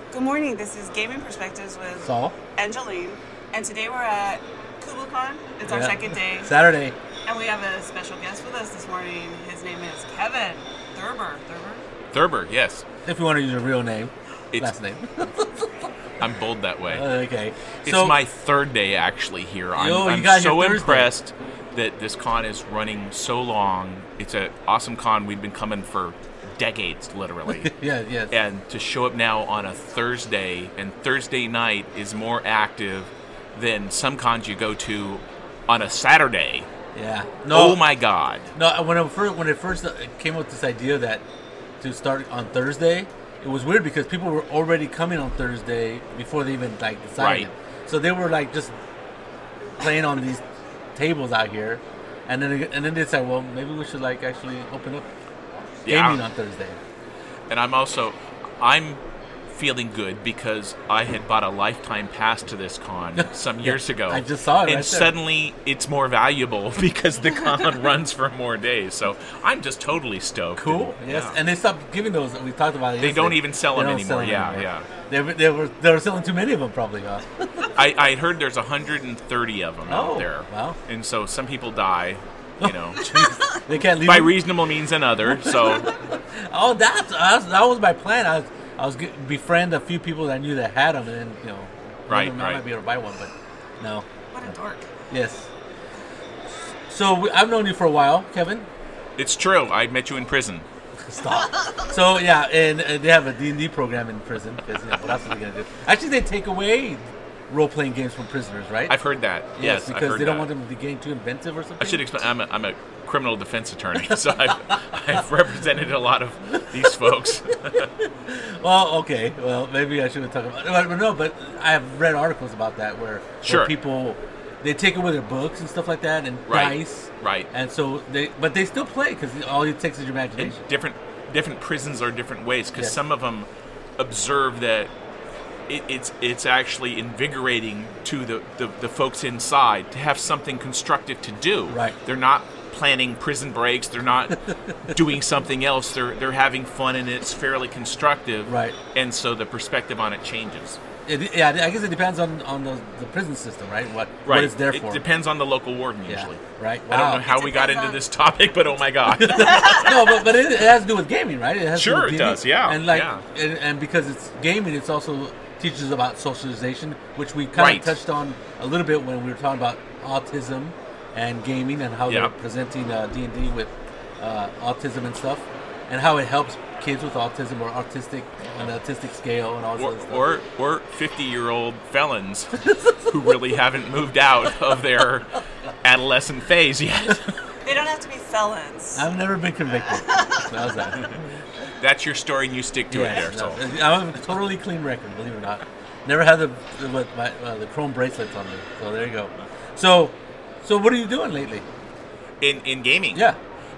Good morning. This is Gaming Perspectives with Saul. Angeline, and today we're at KublaCon. It's our second day, Saturday. and we have a special guest with us this morning. His name is Kevin Thurber. Thurber, yes. If you want to use your real name, It's- last name. I'm bold that way. Okay. It's my third day actually here. I'm you got so here Thursday. impressed that this con is running so long. It's an awesome con. We've been coming for decades, literally. Yes. And to show up now on a Thursday, and Thursday night is more active than some cons you go to on a Saturday. Yeah. Oh my God. No, when it first came up with this idea that to start on Thursday, it was weird because people were already coming on Thursday before they even decided. Right. So they were just playing on these tables out here, and then they decided, well, maybe we should actually open up gaming on Thursday. And I'm feeling good because I had bought a lifetime pass to this con some years ago. I just saw it and right there. suddenly it's more valuable because the con runs for more days. So I'm just totally stoked. Cool. Yes. Yeah. And they stopped giving those. We talked about it. They yesterday. don't even sell They them don't sell anymore. them Yeah. They were selling too many of them, probably. Huh? I heard there's 130 of them out there. Wow. And so some people die, you know, They can't leave by them? reasonable means another. So Oh, that was my plan. I was befriend a few people that I knew that had them, and then Right, I right. might be able to buy one, but no. What a dork. Yes. So I've known you for a while, Kevin. it's true. I met you in prison. Stop. So yeah, and they have a D&D program in prison because what else are they gonna do? Actually, they take away role-playing games from prisoners, right? I've heard that. Yes, I've because heard they don't that. want them to get too inventive or something. I should explain. I'm a criminal defense attorney, so I've represented a lot of these folks. Well, okay. Well, maybe I shouldn't talk about it. But no, but I have read articles about that where Sure. people, they take away their books and stuff like that and Right. dice. Right. And so they still play because all it takes is your And imagination. different prisons are different ways because Yes. some of them observe that it's actually invigorating to the folks inside to have something constructive to do. Right. They're not planning prison breaks. They're not doing something else. They're having fun and it's fairly constructive. Right. And so the perspective on it changes. Yeah, I guess it depends on the prison system, right? What it's there for. It depends on the local warden Yeah, usually. right. I don't Wow. know how we got depends into on- this topic, but oh my God. No, but it has to do with gaming, right? It has to do Sure, with it gaming. does, yeah, And yeah. and because it's gaming, it's also teaches about socialization, which we kind Right. of touched on a little bit when we were talking about autism and gaming and how they're Yep. presenting D&D with autism and stuff, and how it helps kids with autism or autistic on the autistic scale and all this other stuff. or 50-year-old felons who really haven't moved out of their adolescent phase yet. They don't have to be felons. I've never been convicted. How's that? That's your story, and you stick to it there. So I have a totally clean record, believe it or not. Never had the chrome bracelets on me. So there you go. So what are you doing lately? in gaming, Yeah.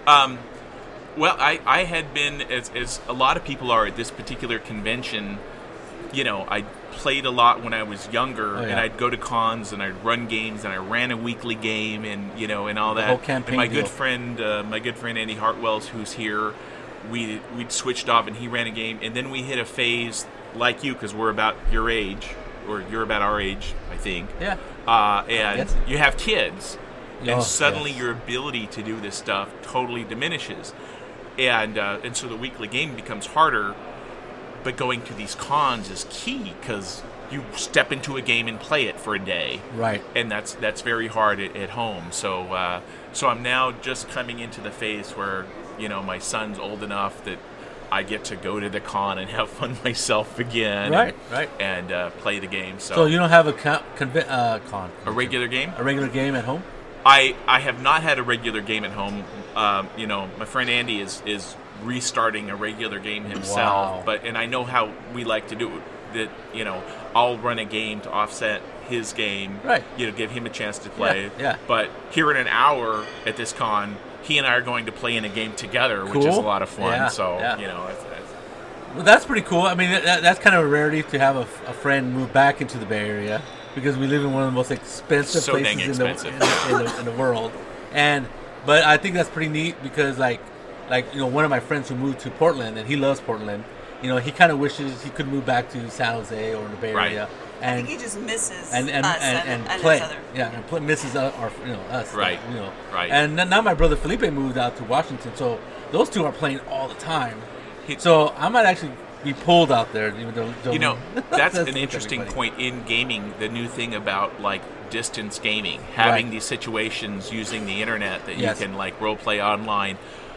Well, I had been, as a lot of people are at this particular convention, you know, I played a lot when I was younger, Oh, yeah. and I'd go to cons, and I'd run games, and I ran a weekly game, and, you know, and all that. whole campaign and my deal. good friend Andy Hartwells, who's here, we'd switched off, and he ran a game, and then we hit a phase like you, because we're about your age, or you're about our age, I think. Yeah. And Yes. you have kids, and Oh, suddenly yes. your ability to do this stuff totally diminishes, and so the weekly game becomes harder. But going to these cons is key because you step into a game and play it for a day, Right. and that's very hard at home. So I'm now just coming into the phase where, you know, my son's old enough that I get to go to the con and have fun myself again, Right, right. and play the game. So you don't have a a regular game. a regular game at home? I have not had a regular game at home. You know, my friend Andy is restarting a regular game himself. Wow. And I know how we like to do it. That, you know, I'll run a game to offset his game. Right. You know, give him a chance to play. yeah. But here in an hour at this con, he and I are going to play in a game together, which is a Cool. lot of fun. Yeah, So yeah. you know, Well, that's pretty cool. I mean, that's kind of a rarity to have a friend move back into the Bay Area because we live in one of the most expensive So dang places expensive. in the world. But I think that's pretty neat because like one of my friends who moved to Portland and he loves Portland, he kind of wishes he could move back to San Jose or the Bay Right. Area. I And, think he just misses and us and play, each other. misses us, Right. Right. And now my brother Felipe moved out to Washington, so those two are playing all the time. He- So I might actually be pulled out there, even though That's an with interesting everybody. point in gaming. The new thing about like distance gaming, having Right. these situations using the internet that Yes. you can like role play online.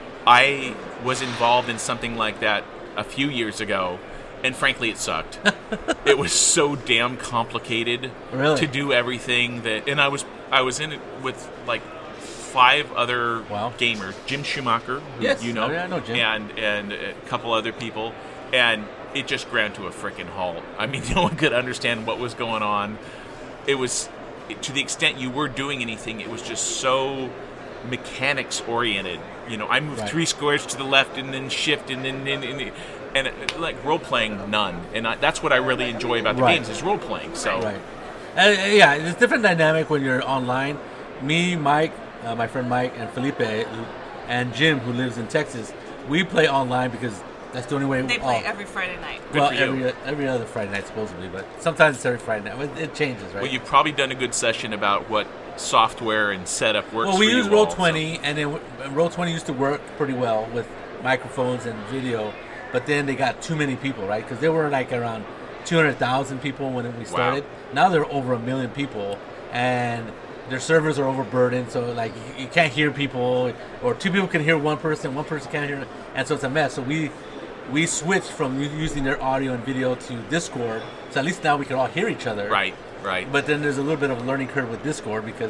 I was involved in something like that a few years ago, and frankly, it sucked. It was so damn complicated Really? to do everything that, and I was in it with like 5 other Wow. gamers, Jim Schumacher, who Yes. you know, Oh, yeah, I know Jim. and a couple other people, and it just ground to a freaking halt. I mean, no one could understand what was going on. It was, to the extent you were doing anything, it was just so mechanics oriented. I moved Right. 3 squares to the left and then shift and then and like role playing, none. And that's what I really enjoy about the Right. games is role playing. So Right. Yeah, it's a different dynamic when you're online. Me, Mike, my friend Mike, and Felipe, and Jim, who lives in Texas, we play online because that's the only way. They play every Friday night. Good well, for you. every other Friday night supposedly, but sometimes it's every Friday night. It changes, right? Well, you've probably done a good session about what software and setup works. Well, we for you use all, Roll20, and then Roll20 used to work pretty well with microphones and video, but then they got too many people, right? Because they were like around 200,000 people when we started. Now they're over 1 million people, and their servers are overburdened, so like you can't hear people, or 2 people can hear one person can't hear, and so it's a mess. So we switched from using their audio and video to Discord, so at least now we can all hear each other. Right. But then there's a little bit of a learning curve with Discord because,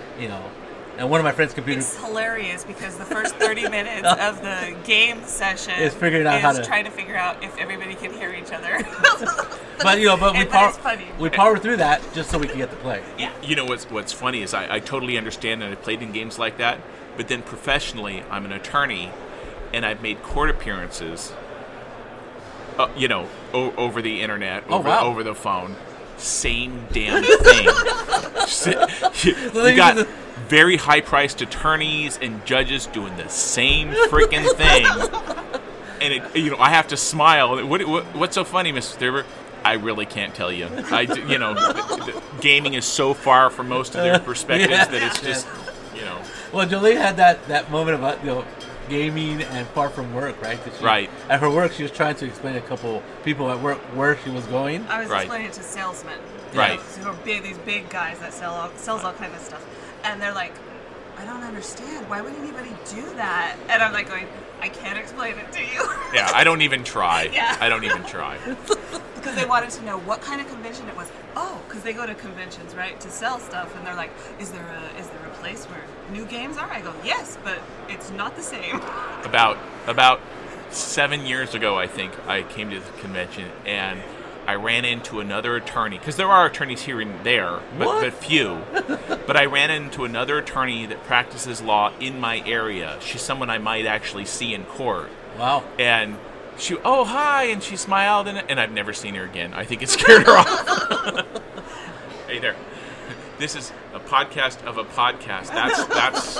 and one of my friend's computers. It's hilarious because the first 30 minutes of the game session Is figuring out how to- trying to figure out if everybody can hear each other. But it's funny. we power through that just so we can get to play. Yeah. What's funny is I totally understand, and I played in games like that, but then professionally I'm an attorney, and I've made court appearances over the internet, Oh, wow. over the phone. Same damn thing. You got very high-priced attorneys and judges doing the same freaking thing, and I have to smile. What's so funny, Mr. Thurber? I really can't tell you. Gaming is so far from most of their perspectives Yeah. that it's just, Well, Jolene had that moment about gaming and far from work, right? 'Cause Right. At her work, she was trying to explain to a couple people at work where she was going. I was Right. explaining it to salesmen. Right. Who are these big guys that sells all kind of stuff. And they're like, I don't understand. Why would anybody do that? And I'm like going, I can't explain it to you. Yeah, I don't even try. Yeah. I don't even try. Because they wanted to know what kind of convention it was. Oh, because they go to conventions, right, to sell stuff, and they're like, is there a place where new games are? I go, yes, but it's not the same. About 7 years ago, I think, I came to the convention, and I ran into another attorney, because there are attorneys here and there, but few. But I ran into another attorney that practices law in my area. She's someone I might actually see in court. Wow. And she, oh, hi, and she smiled, and I've never seen her again. I think it scared her off. Hey there. This is a podcast of a podcast. That's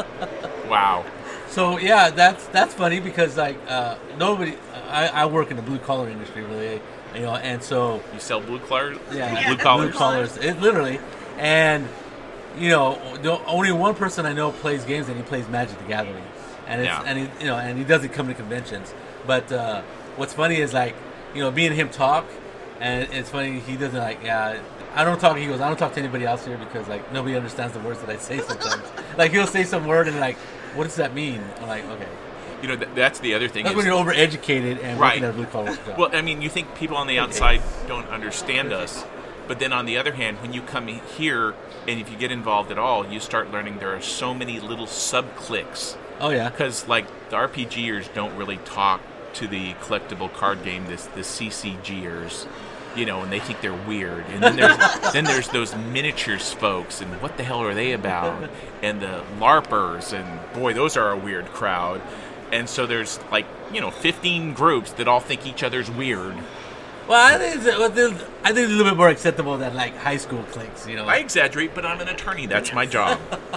wow. So yeah, that's funny because like nobody. I work in the blue collar industry, really, and so You sell blue collars? yeah, Blue collars? blue collars, it literally, and the only one person I know plays games, and he plays Magic the Gathering, and Yeah. and he doesn't come to conventions. But what's funny is like me and him talk, and it's funny he doesn't like I don't talk. He goes, I don't talk to anybody else here because like nobody understands the words that I say sometimes. Like he'll say some word and like, what does that mean? I'm like, okay. That's the other thing. That's when you're overeducated and Right. working at a blue collar job. Well, I mean, you think people on the outside don't understand us, but then on the other hand, when you come here and if you get involved at all, you start learning there are so many little sub-cliques. Oh yeah. Because, like, the RPGers don't really talk to the collectible card game, the CCGers, and they think they're weird. And then there's those miniatures folks, and what the hell are they about? And the LARPers, and boy, those are a weird crowd. And so there's, 15 groups that all think each other's weird. Well, I think it's a little bit more acceptable than like high school cliques. I exaggerate, but I'm an attorney. That's my job.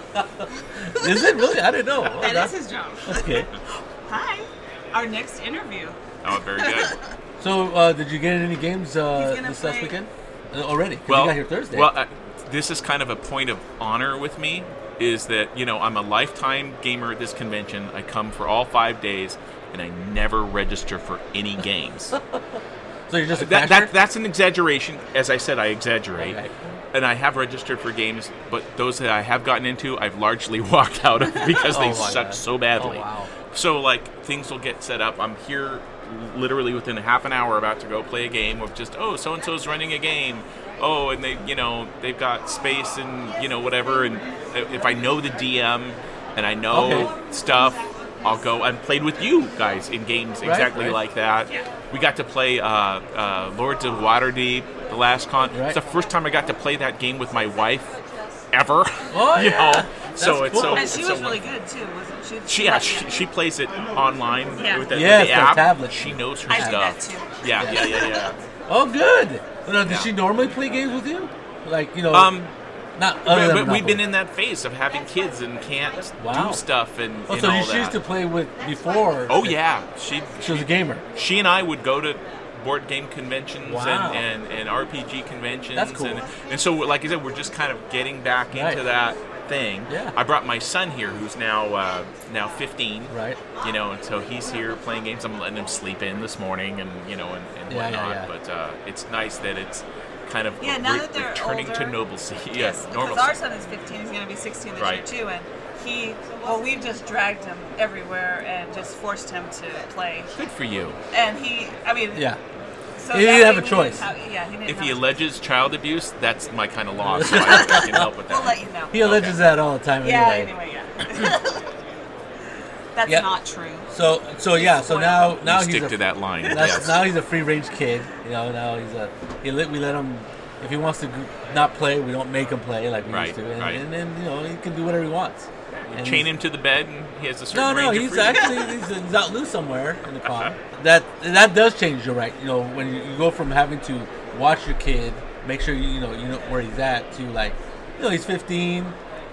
Is it really? I didn't know. That is his job. Okay. Hi. Our next interview. Oh, very good. So, did you get any games gonna this last play- weekend already? 'Cause Well, you got here Thursday. Well, this is kind of a point of honor with me, is that, I'm a lifetime gamer at this convention. I come for all 5 days, and I never register for any games. so you're just a cashier? That's an exaggeration. As I said, I exaggerate. Okay. And I have registered for games, but those that I have gotten into, I've largely walked out of because they my suck God. so badly. Oh, wow. So, things will get set up. I'm here literally within a half an hour about to go play a game of just, so-and-so's running a game. Oh, and they've got space and, whatever. And if I know the DM and I know stuff, I'll go. I've played with you guys in games exactly right. like that. Yeah. We got to play Lords of Waterdeep, the last con. Right. It's the first time I got to play that game with my wife ever. Oh, yeah. So That's it's cool. And so she so was really wonderful. good too, wasn't she? She plays it online Yeah. with the, Yes, with the the app. tablet. She knows her I did that stuff. too. Yeah. Oh, good. Does Yeah. she normally play games with you? Not other But than we've Monopoly. been in that phase of having kids and can't Wow. do stuff and, Oh, and so all you that. used to play with before? Oh yeah, she She was a gamer. she and I would go to board game conventions Wow. and RPG conventions. That's cool. And so, like I said, we're just kind of getting back into Right. that thing. Yeah. I brought my son here, who's now 15. Right. And so he's here playing games. I'm letting him sleep in this morning, and and Yeah, whatnot. yeah. But it's nice that it's kind of Yeah, now that they're returning to older- normalcy. Yes, because normalcy. our son is 15. He's going to be 16 this Right. year too, and we've just dragged him everywhere and just forced him to play. Good for you. And Yeah. So He that didn't way have a we choice. He didn't If have he a choice. alleges child abuse, that's my kind of law, so I can help with that. We'll let you know. He alleges that all the time. Yeah, Anyway. yeah. That's Yeah. not true. So now You he's stick to that line. That's, Yes. Now he's a free range kid. Now we let him. If he wants to not play, we don't make him play like we Right, used to, and, right. and then he can do whatever he wants. And Chain him to the bed, and he has a certain No, range of he's freedom. actually he's out loose somewhere in the con. That does change your right. When you go from having to watch your kid, make sure you know where he's at, to he's 15.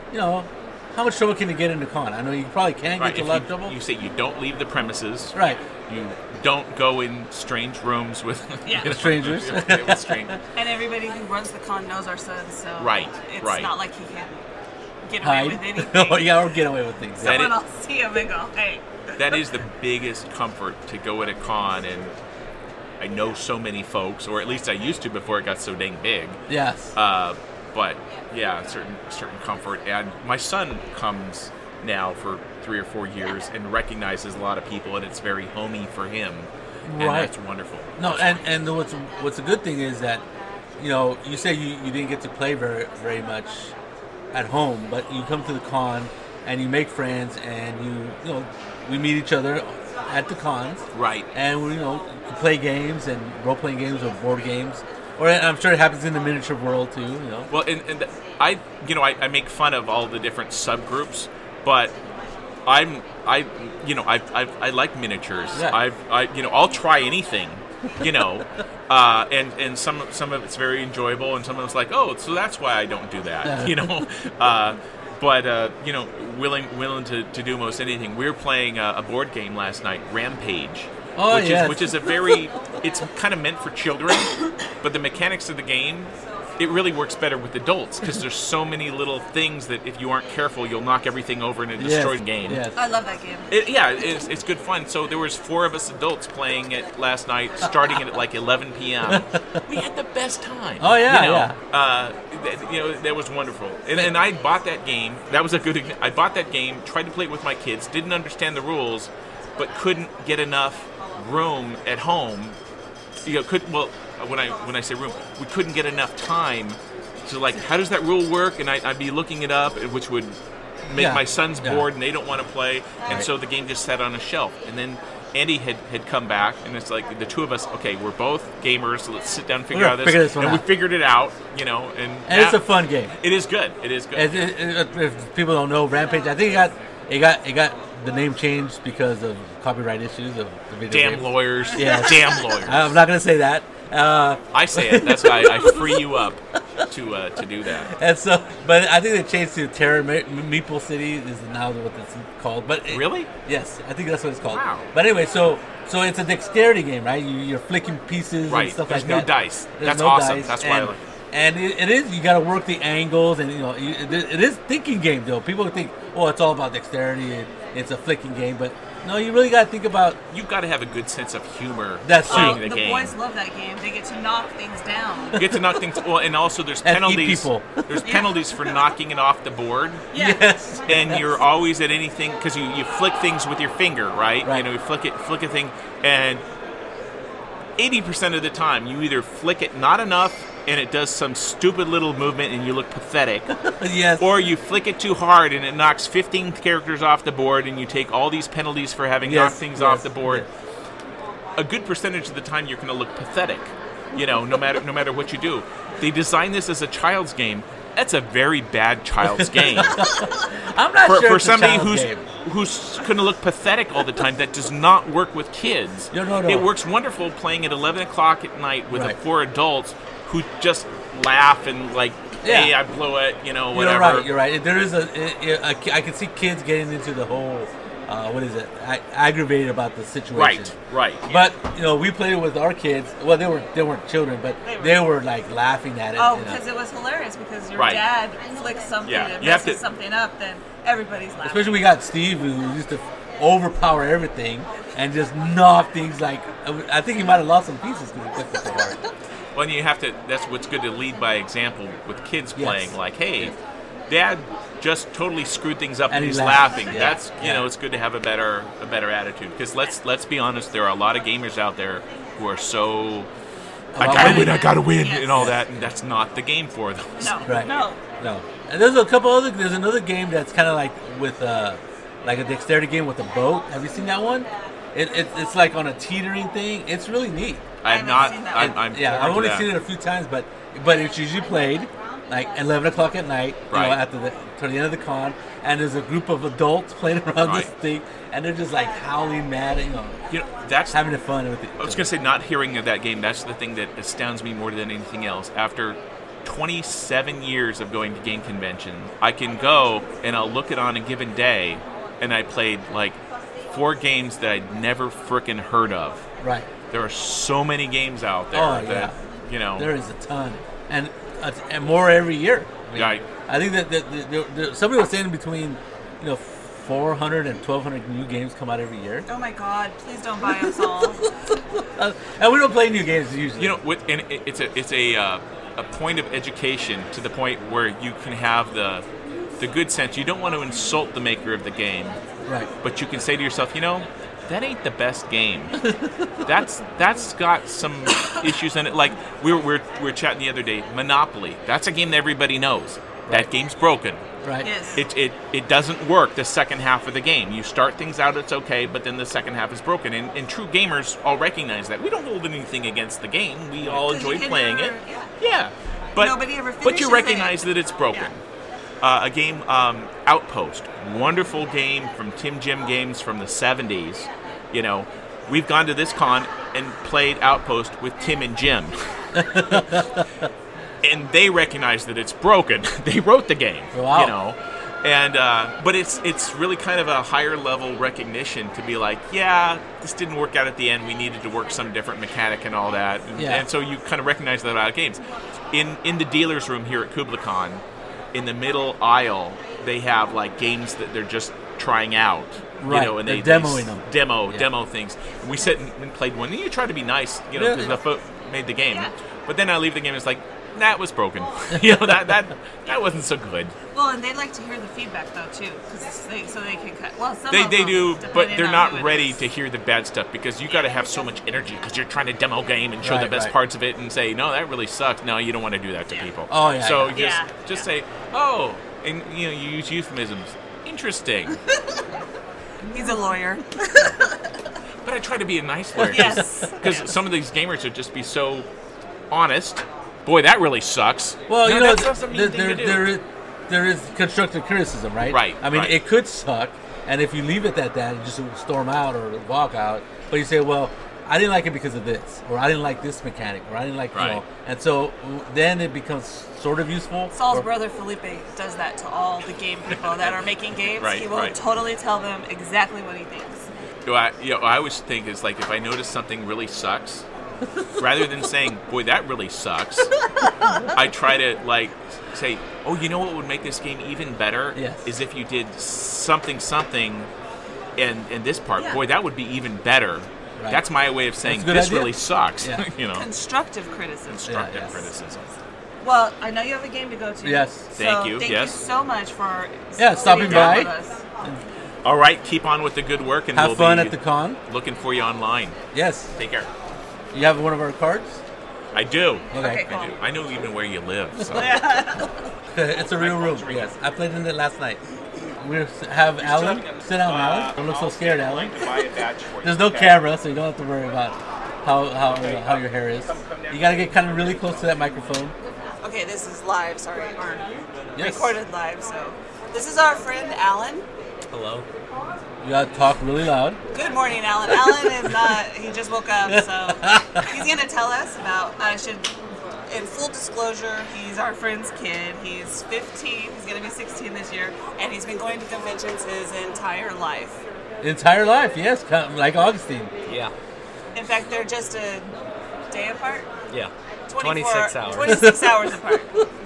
How much trouble can you get in the con? I know you probably can Right, get if to a lot of trouble. you say you don't leave the premises. Right. You don't go in strange rooms with Yeah. with Strangers. with strangers. And everybody who runs the con knows our son, so Right, it's right. not like he can get away Hide. with anything. Oh, yeah, or get away with things. That Someone it- will see him and go, hey. That is the biggest comfort, to go at a con, and I know so many folks, or at least I used to before it got so dang big. Yes. But yeah, certain comfort. And my son comes now for 3 or 4 years and recognizes a lot of people, and it's very homey for him. And Right. that's wonderful. No, and what's a good thing is that you say you didn't get to play very much at home, but you come to the con and you make friends, and we meet each other at the cons, Right. and we play games and role playing games or board games, or I'm sure it happens in the miniature world too. Well, and I make fun of all the different subgroups, but I like miniatures. Yeah. I'll try anything, and some of it's very enjoyable, and some of it's like, oh, so that's why I don't do that, But willing to do most anything. We were playing a board game last night, Rampage. Oh, yes. Which is a very, it's kind of meant for children, but the mechanics of the game, it really works better with adults, because there's so many little things that if you aren't careful, you'll knock everything over and it destroys the game. Yes. I love that game. It's good fun. So there was 4 of us adults playing it last night, starting it at like 11 p.m. We had the best time. Oh, yeah, That was wonderful. And I bought that game. That was a good. I bought that game, tried to play it with my kids, didn't understand the rules, but couldn't get enough room at home. When I say room, we couldn't get enough time to how does that rule work? And I'd be looking it up, which would make my sons bored, and they don't want to play, and so the game just sat on a shelf. And then Andy had come back, and it's like the two of us. Okay, we're both gamers, so let's sit down and figure out this. one and out. we figured it out, And it's a fun game. It is good. It is good. If people don't know, Rampage, I think it got the name changed because of copyright issues of the video Damn game. lawyers. Yeah. Damn lawyers. I'm not gonna say that, I say it. That's why I free you up to do that. And so, but I think they changed to Terra Meeple City is now what it's called. But Really? Yes, I think that's what it's called. Wow. But anyway, so it's a dexterity game, right? You're flicking pieces Right. and stuff There's like no that. dice. There's That's no awesome. dice, That's why I and, like and it is, you got to work the angles, and it is thinking game though. People think, oh, it's all about dexterity and it's a flicking game, but no, you really got to think about. You've got to have a good sense of humor That's playing true. the The game. boys love that game. They get to knock things down. You get to knock things. Well, and also there's And eat penalties. people. There's penalties for knocking it off the board. Yeah. Yes. And you're always at anything because you flick things with your finger, right? Right. You know, you flick a thing, and 80% of the time you either flick it not enough and it does some stupid little movement and you look pathetic, Yes. or you flick it too hard and it knocks 15 characters off the board and you take all these penalties for having knocked things off the board. A good percentage of the time you're going to look pathetic, no matter what you do. They designed this as a child's game. That's a very bad child's game. I'm not sure for it's a somebody child's who's going to look pathetic all the time, that does not work with kids. No. It works wonderful playing at 11 o'clock at night with Right. 4 adults who just laugh and like, Yeah. hey, I blew it, whatever. You're right. There is I can see kids getting into the whole, what is it, aggravated about the situation. Right. But we played it with our kids. Well, they weren't children, but they were like laughing at it. Oh, because it was hilarious. Because your Right. dad flicks something Yeah, and you have messes to- something up, then everybody's laughing. Especially we got Steve, who used to overpower everything and just knock things like. I think he might have lost some pieces because he flicked it so hard. Well, you have to. That's what's good to lead by example with kids Yes. playing. Like, hey, Dad just totally screwed things up, and And he he's laughed. laughing. Yeah. That's Yeah. it's good to have a better attitude. Because let's be honest, there are a lot of gamers out there who are so. I About gotta winning. win, I gotta win, Yes. and all that, and that's not the game for them. No, Right. no. No. And there's another game that's kind of like with like a dexterity game with a boat. Have you seen that one? It's like on a teetering thing. It's really neat. I'm haven't not. seen that I'm, one. I'm Yeah, forward I've to only that. seen it a few times, but it's usually played like 11 o'clock at night, Right. after to the end of the con, and there's a group of adults playing around this Right. thing, and they're just like howling mad, That's. having fun with it. I was gonna say, not hearing of that game. That's the thing that astounds me more than anything else. After 27 years of going to game conventions, I can go and I'll look at on a given day, and I played like 4 games that I'd never frickin' heard of. Right. There are so many games out there Oh, that There is a ton, and more every year. I mean, Right. I think that somebody was saying between 400 and 1,200 new games come out every year, Oh my God! Please don't buy us all. and we don't play new games usually. and it's a point of education to the point where you can have the good sense. You don't want to insult the maker of the game, Right. but you can say to yourself, that ain't the best game. That's got some issues in it. Like we were chatting the other day. Monopoly. That's a game that everybody knows. That game's broken. Right. Yes. It doesn't work the second half of the game. You start things out, it's okay, but then the second half is broken. And true gamers all recognize that. We don't hold anything against the game. We all 'Cause you enjoy can playing never- it. Yeah. But Nobody ever but you finishes recognize it. that it's broken. A game, Outpost, wonderful game from Tim Jim Games from the 70s. We've gone to this con and played Outpost with Tim and Jim. And they recognize that it's broken. They wrote the game, Wow. And but it's really kind of a higher level recognition to be like, yeah, this didn't work out at the end. We needed to work some different mechanic and all that. Yeah. And so you kind of recognize that about games. In the dealer's room here at KublaCon, in the middle aisle, they have like games that they're just trying out. Right, And they're they demoing them. Demo things. And we sit and played one. And you try to be nice, because the folk made the game. Yeah. But then I leave the game. It's like, that was broken. That wasn't so good. Well, and they like to hear the feedback though too, so they can cut. Well, some They of them, do, but depending they're on not who it ready is. to hear the bad stuff because you got to have so much energy because you're trying to demo game and show the Right, best right. parts of it and say, no, that really sucks. No, you don't want to do that to people. Oh, yeah, So yeah. just say, oh, and you use euphemisms. Interesting. He's a lawyer. But I try to be a nice lawyer. Yes. Because some of these gamers would just be so honest. Boy, that really sucks. Well, No, that's a mean thing to do. there is constructive criticism, right? Right, I mean, right. it could suck, and if you leave it at that, you just storm out or walk out. But you say, well, I didn't like it because of this, or I didn't like this mechanic, or I didn't like, Right. and so then it becomes sort of useful. Saul's or- brother Felipe does that to all the game people that are making games. Right, he will right. totally tell them exactly what he thinks. I always think is like if I notice something really sucks, rather than saying, "Boy, that really sucks," I try to like say, "Oh, you know what would make this game even better? Yes. Is if you did something, and this part. Yeah. Boy, that would be even better." Right. That's my way of saying That's a good this idea. really sucks. Yeah. You know, Constructive criticism. constructive yes. criticism. Well, I know you have a game to go to. Yes. Thank you, Thank yes. you so much for Yeah, stopping sitting down by. with us. All right, keep on with the good work, and Have we'll fun be at the con. looking for you online. Yes. Take care. You have one of our cards? I do. Okay, I cool. do. I know even where you live. So. It's a real room. Yes. I played in it last night. We have Alan. Sit down, Alan. Don't look so scared, Alan. There's no camera, so you don't have to worry about how your hair is. You gotta get kind of really close to that microphone. Okay, this is live, sorry, or Yes. recorded live, so. This is our friend Alan. Hello. You gotta talk really loud. Good morning, Alan. Alan is not, he just woke up, so he's going to tell us about, in full disclosure, he's our friend's kid. He's 15, he's going to be 16 this year, and he's been going to conventions his entire life. Entire life, yes, like Augustine. Yeah. In fact, they're just a day apart. Yeah. 24 26 hours. 26 hours apart.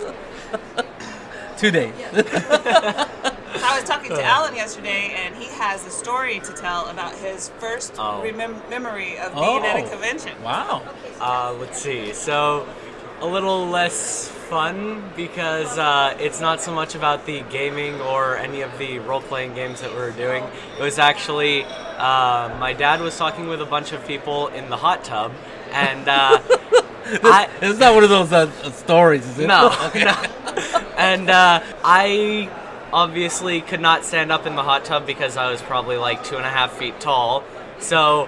2 days. I was talking to Alan yesterday, and he has a story to tell about his first Oh. memory of being at a Oh. convention. Wow. Let's see. So, a little less fun because it's not so much about the gaming or any of the role-playing games that we were doing. It was actually my dad was talking with a bunch of people in the hot tub, and It's not one of those stories, is it? No, Okay. no. And I obviously could not stand up in the hot tub because I was probably like 2.5 feet tall. So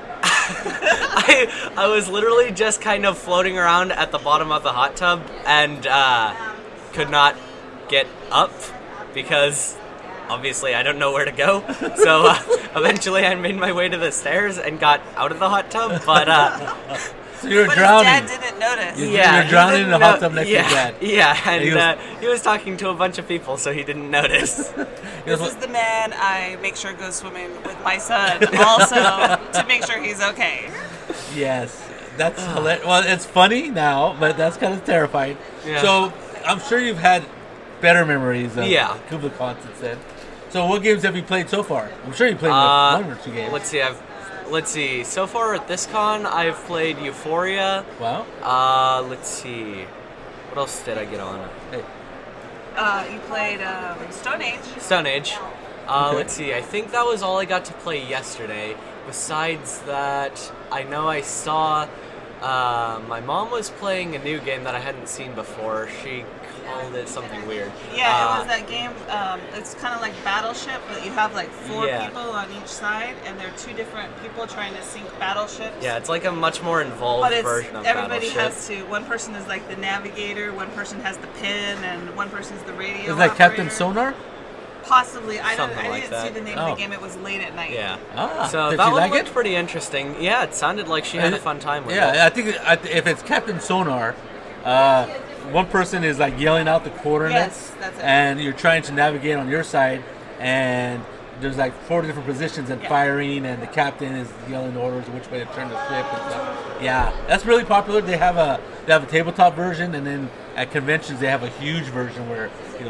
I was literally just kind of floating around at the bottom of the hot tub and could not get up because obviously I don't know where to go. So eventually I made my way to the stairs and got out of the hot tub. But So you're But drowning. his dad didn't notice. yeah, You're drowning in the hot tub next to yeah, your dad. Yeah, and he he was talking to a bunch of people, so he didn't notice. This is the man I make sure goes swimming with my son also to make sure he's okay. Yes, that's hilarious. Well, it's funny now, but that's kind of terrifying. Yeah. So I'm sure you've had better memories of Yeah. Kubla Khans instead. So what games have you played so far? I'm sure you played one or two games. Let's see. So far at this con, I've played Euphoria. Wow. Let's see. What else did I get on? Hey. You played Stone Age. Stone Age. Okay. Let's see. I think that was all I got to play yesterday. Besides that, I know I saw my mom was playing a new game that I hadn't seen before. She called it something weird. Yeah, it was that game. It's kind of like Battleship, but you have like four Yeah. people on each side, and they're two different people trying to sink battleships. Yeah, it's like a much more involved But it's version of everybody Battleship. has to. One person is like the navigator, one person has the pin, and one person's the radio. Is that Captain operator. Sonar? Possibly. I Something didn't like see that. the name Oh. of the game. It was late at night. Yeah. Ah, So did that she one like looked it? pretty interesting. Yeah, it sounded like she had a fun time with it. Yeah, I think if it's Captain Sonar, one person is like yelling out the coordinates, Yes, that's it. and you're trying to navigate on your side, and there's like 4 different positions and Yeah. firing, and the captain is yelling orders which way to turn the ship and stuff. Yeah, that's really popular. They have a tabletop version, and then at conventions they have a huge version where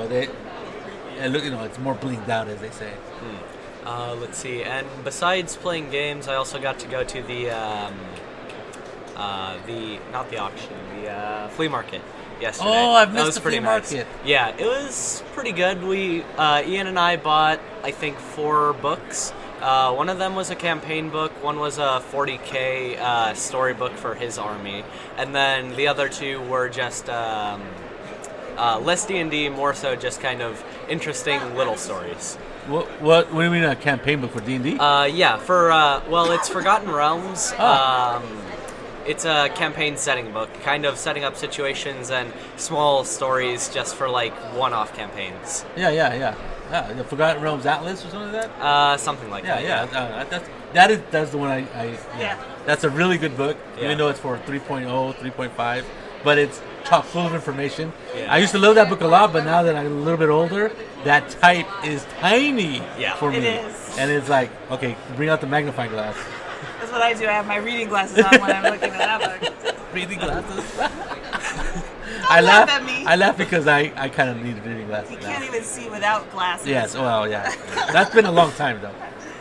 it's more blinged out, as they say. Let's see. And besides playing games, I also got to go to the not the auction, the flea market yesterday. Oh, I've That missed was the pretty flea nice. market. Yeah, it was pretty good. We Ian and I bought I think 4 books. One of them was a campaign book. One was a 40K storybook for his army, and then the other 2 were just less D&D, more so just kind of interesting little stories. What do you mean a campaign book for D&D? Yeah, for it's Forgotten Realms. It's a campaign setting book, kind of setting up situations and small stories just for like one-off campaigns. Yeah. The Forgotten Realms Atlas or something like that. Something like that. That's the one I Yeah. That's a really good book, Yeah. even though it's for 3.0, 3.5, but it's chock full of information. Yeah. I used to love that book a lot, but now that I'm a little bit older, that type is tiny Yeah. for me. It is. And it's like, okay, bring out the magnifying glass. That's what I do. I have my reading glasses on when I'm looking at that book. Reading glasses. Don't laugh at me. I laugh because I kind of need reading glasses You now. can't even see without glasses. Yes, well, yeah. That's been a long time though.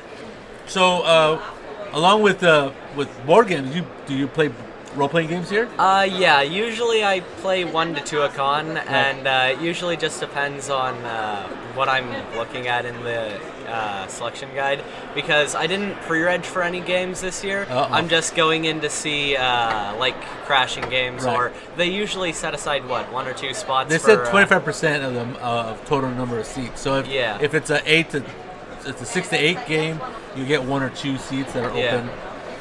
So, along with board games, do you play role playing games here? Yeah, usually I play 1 to 2 a con, and it usually just depends on what I'm looking at in the selection guide, because I didn't pre-reg for any games this year. Uh-oh. I'm just going in to see like crashing games, Right. or they usually set aside, 1 or 2 spots They for, said 25% of the of total number of seats. So if it's it's a 6 to 8 game, you get 1 or 2 seats that are Yeah. open,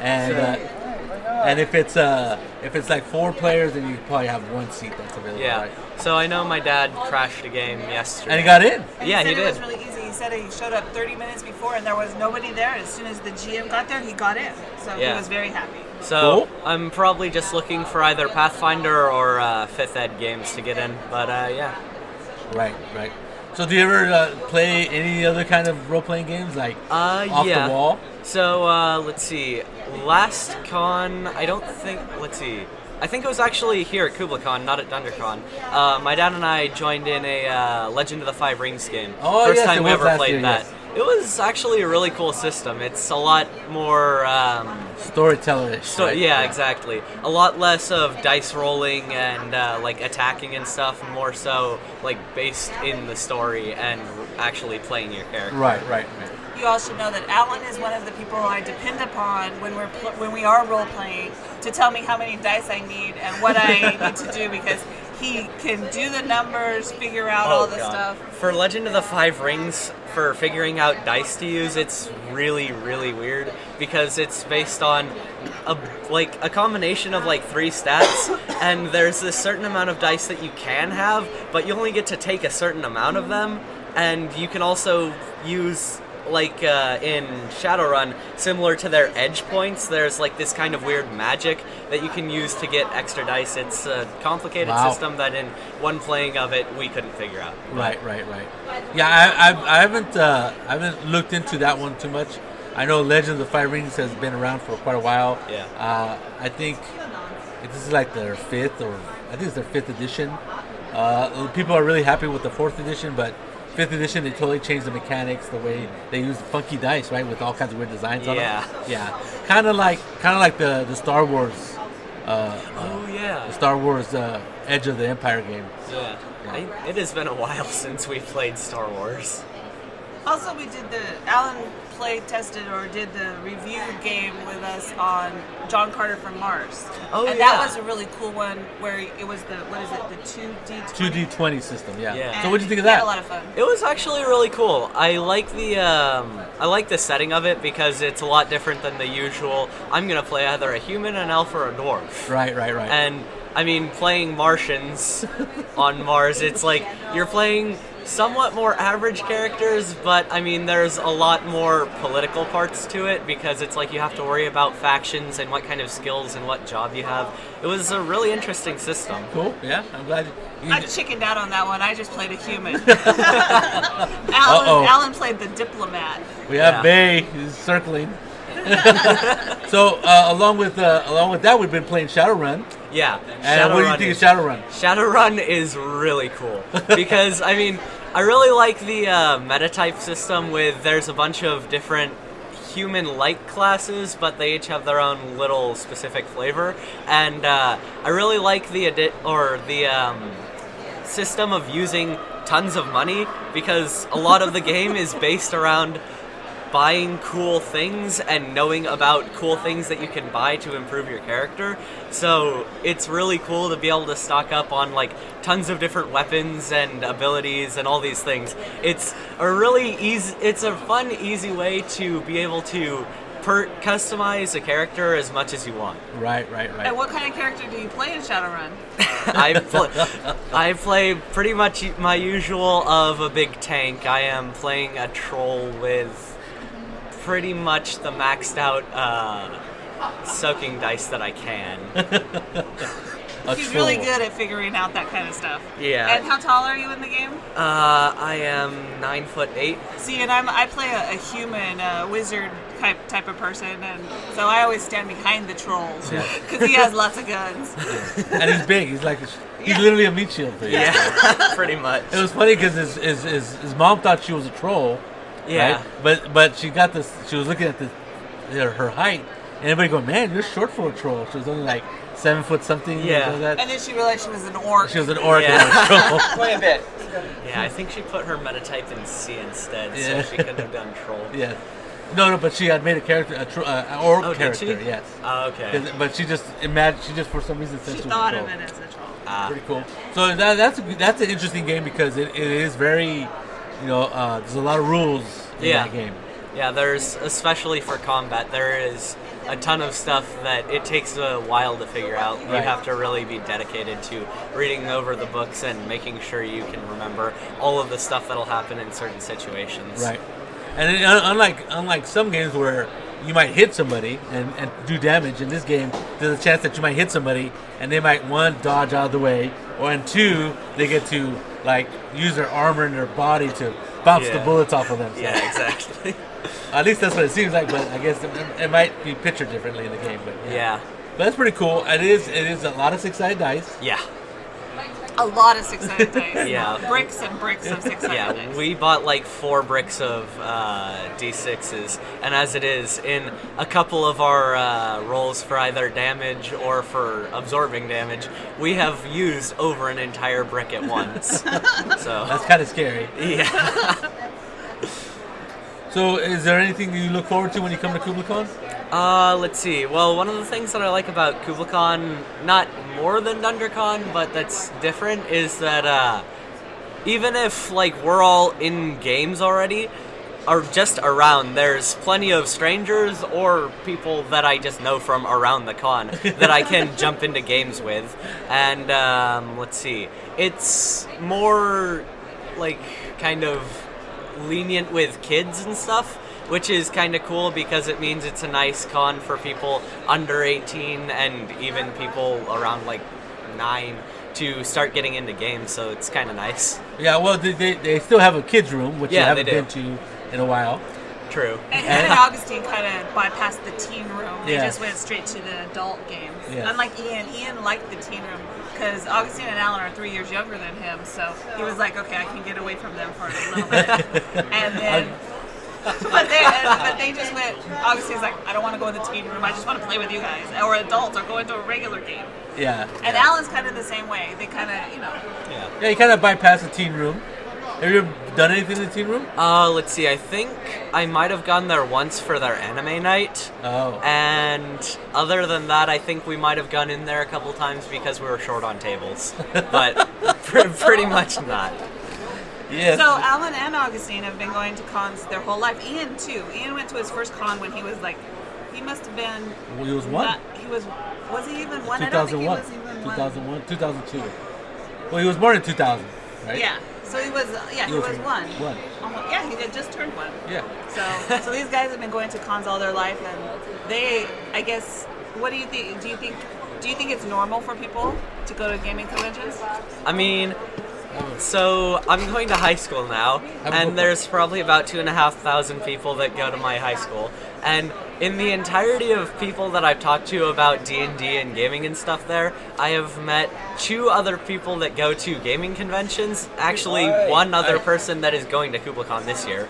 and if it's like 4 players, then you probably have 1 seat that's available. Yeah. Right? So I know my dad crashed a game yesterday. And he got in. And Yeah, he he said it was did. really easy. He said he showed up 30 minutes before and there was nobody there. As soon as the GM got there, he got in. So he Yeah. was very happy. So Cool. I'm probably just looking for either Pathfinder or 5th Ed games to get in. But yeah. Right. So do you ever play any other kind of role playing games like off Yeah. the wall? So let's see. Last con, I don't think. Let's see. I think it was actually here at KublaCon, not at DunderCon. My dad and I joined in a Legend of the Five Rings game. Oh, First yes, time it we was ever last played year, that. yes. It was actually a really cool system. It's a lot more. Storyteller-ish. So right? yeah, exactly. A lot less of dice rolling and like attacking and stuff. More so like based in the story and actually playing your character. Right. You all should know that Alan is one of the people I depend upon when we are role playing to tell me how many dice I need and what I need to do, because he can do the numbers, figure out all the stuff. For Legend of the Five Rings, for figuring out dice to use, it's really, really weird because it's based on a combination of like 3 stats, and there's a certain amount of dice that you can have, but you only get to take a certain amount of them, and you can also use like in Shadowrun, similar to their edge points, there's like this kind of weird magic that you can use to get extra dice. It's a complicated Wow. system that in one playing of it we couldn't figure out. Right. Yeah, I haven't looked into that one too much. I know Legend of the Five Rings has been around for quite a while. Yeah. I think this is like their 5th, or I think it's their 5th edition. People are really happy with the 4th edition, but 5th edition, they totally changed the mechanics, the way they use funky dice, right, with all kinds of weird designs on them. Yeah. Kind of like the Star Wars. Oh yeah. The Star Wars Edge of the Empire game. Yeah. It has been a while since we played Star Wars. Also, Alan tested or did the review game with us on John Carter from Mars. Oh, and yeah. that was a really cool one where it was the 2D20? 2D20 system, yeah. Yeah. So what did you think of We had that? a lot of fun. It was actually really cool. I like the setting of it because it's a lot different than the usual. I'm gonna play either a human, an elf, or a dwarf. Right. And I mean, playing Martians on Mars, it's like you're playing somewhat more average characters, but I mean, there's a lot more political parts to it because it's like you have to worry about factions and what kind of skills and what job you have. It was a really interesting system. Cool. Yeah, I'm glad. I chickened out on that one. I just played a human. Uh-oh. Alan played the diplomat. We have Yeah. Bay who's circling. So along with that, we've been playing Shadowrun. Yeah. And what do you think of Shadowrun? Shadowrun is really cool because I mean, I really like the meta type system with there's a bunch of different human-like classes, but they each have their own little specific flavor, and I really like the system of using tons of money because a lot of the game is based around buying cool things and knowing about cool things that you can buy to improve your character. So it's really cool to be able to stock up on like tons of different weapons and abilities and all these things. It's a fun, easy way to be able to customize a character as much as you want. Right. And what kind of character do you play in Shadowrun? I play pretty much my usual of a big tank. I am playing a troll with pretty much the maxed out soaking dice that I can. He's really good at figuring out that kind of stuff. Yeah. And how tall are you in the game? I am 9'8". See, and I play a human wizard type of person, and so I always stand behind the trolls because he has lots of guns. And he's big. He's like he's literally a meat shield for you. Yeah, pretty much. It was funny because his mom thought she was a troll. Yeah. Right? But she got this. She was looking at her height, and everybody going, "Man, you're short for a troll." She was only like 7 foot something. Yeah. Like that. And then she realized she was an orc. She was an orc Yeah. and a troll. Quite a bit. Yeah, I think she put her metatype in C instead, Yeah. so she couldn't have done troll. Yeah. No, but she had made a character, an orc Oh, did character. she? Yes. Oh, okay. But she just imagined. She just for some reason said She she was thought a of troll. it as a troll. Pretty cool. So that's an interesting game because it is very, there's a lot of rules in Yeah. that game. Yeah, there's, especially for combat, there is a ton of stuff that it takes a while to figure out. You Right. have to really be dedicated to reading over the books and making sure you can remember all of the stuff that'll happen in certain situations. Right. And unlike some games where you might hit somebody and do damage, in this game there's a chance that you might hit somebody and they might, one, dodge out of the way, and two, they get to like use their armor and their body to bounce the Yeah. bullets off of them. So Yeah, exactly. at least that's what it seems like, but I guess it might be pictured differently in the game. But Yeah. But that's pretty cool. It is a lot of six-sided dice. Yeah. A lot of six-sided dice. Yeah. Bricks and bricks of six-sided Yeah, dice. we bought like 4 bricks of D6s, and as it is, in a couple of our rolls for either damage or for absorbing damage, we have used over an entire brick at once. So, That's kind of scary. yeah. So is there anything you look forward to when you come to KublaCon? Let's see. Well, one of the things that I like about KublaCon, not more than DunderCon, but that's different, is that even if like we're all in games already, or just around, there's plenty of strangers or people that I just know from around the con that I can jump into games with. And let's see, it's more like kind of lenient with kids and stuff, which is kind of cool because it means it's a nice con for people under 18 and even people around like 9 to start getting into games, so it's kind of nice. Yeah, well, they still have a kids' room, which you Yeah, haven't they been do. to in a while. True. And Ian and Augustine kind of bypassed the teen room. They Yeah. just went straight to the adult games. Yeah. Unlike Ian liked the teen room because Augustine and Alan are 3 years younger than him, so he was like, okay, I can get away from them for a little bit. And then, but they just went. Augustine's like, I don't want to go in the teen room. I just want to play with you guys, or adults, or go into a regular game. Yeah. And Alan's kind of the same way. They kind of, Yeah. Yeah, you kind of bypass the teen room. Have you ever done anything in the teen room? Let's see, I think I might have gone there once for their anime night. Oh. And other than that, I think we might have gone in there a couple times because we were short on tables. But pretty much not. Yes. So Alan and Augustine have been going to cons their whole life. Ian too. Ian went to his first con when he was like, he must have been. Well, he was one? He was. Was he even one? I don't think he 2001. was even one. 2001, 2002. Well, he was born in 2000, right? Yeah. So he was. He was one. One. Yeah, he had just turned one. Yeah. So these guys have been going to cons all their life, and they, I guess, what do you think? Do you think it's normal for people to go to gaming conventions? I mean, so I'm going to high school now, and there's probably about 2,500 people that go to my high school. And in the entirety of people that I've talked to about D&D and gaming and stuff there, I have met 2 other people that go to gaming conventions. Actually, one other person that is going to KublaCon this year.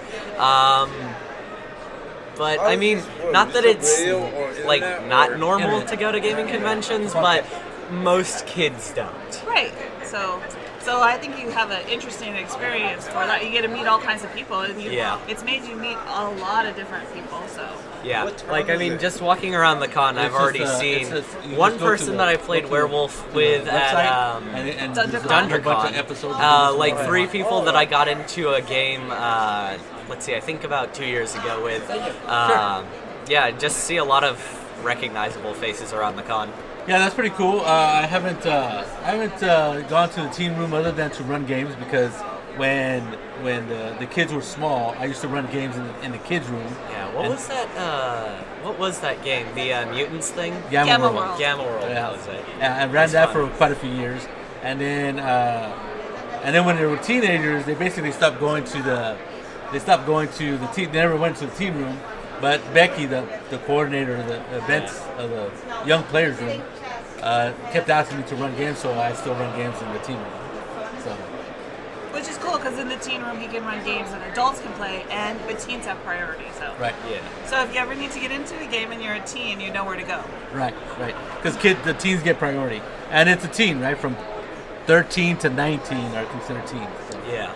But I mean, not that it's like not normal to go to gaming conventions, but most kids don't. Right. So I think you have an interesting experience for that. You get to meet all kinds of people, and it's made you meet a lot of different people. So yeah, like I mean, just walking around the con, I've already seen one person that I played werewolf with at DunderCon. Like 3 people that I got into a game. Let's see, I think about 2 years ago with. Yeah, just see a lot of recognizable faces around the con. Yeah, that's pretty cool. I haven't gone to the teen room other than to run games because when the kids were small, I used to run games in the kids' room. Yeah, what was that? What was that game? The Mutants thing? Gamma World. World. Gamma World. Yeah. That was it. Yeah, I ran That's that fun. for quite a few years, and then when they were teenagers, they basically stopped going to the team. They never went to the team room, but Becky, the coordinator of the events of the young players room, kept asking me to run games, so I still run games in the team room. So. Which is cool because in the teen room he can run games that adults can play, but teens have priority. So Right. Yeah. So if you ever need to get into a game and you're a teen, you know where to go. Right. Because the teens get priority, and it's a teen, right? From 13 to 19 are considered teens. So. Yeah.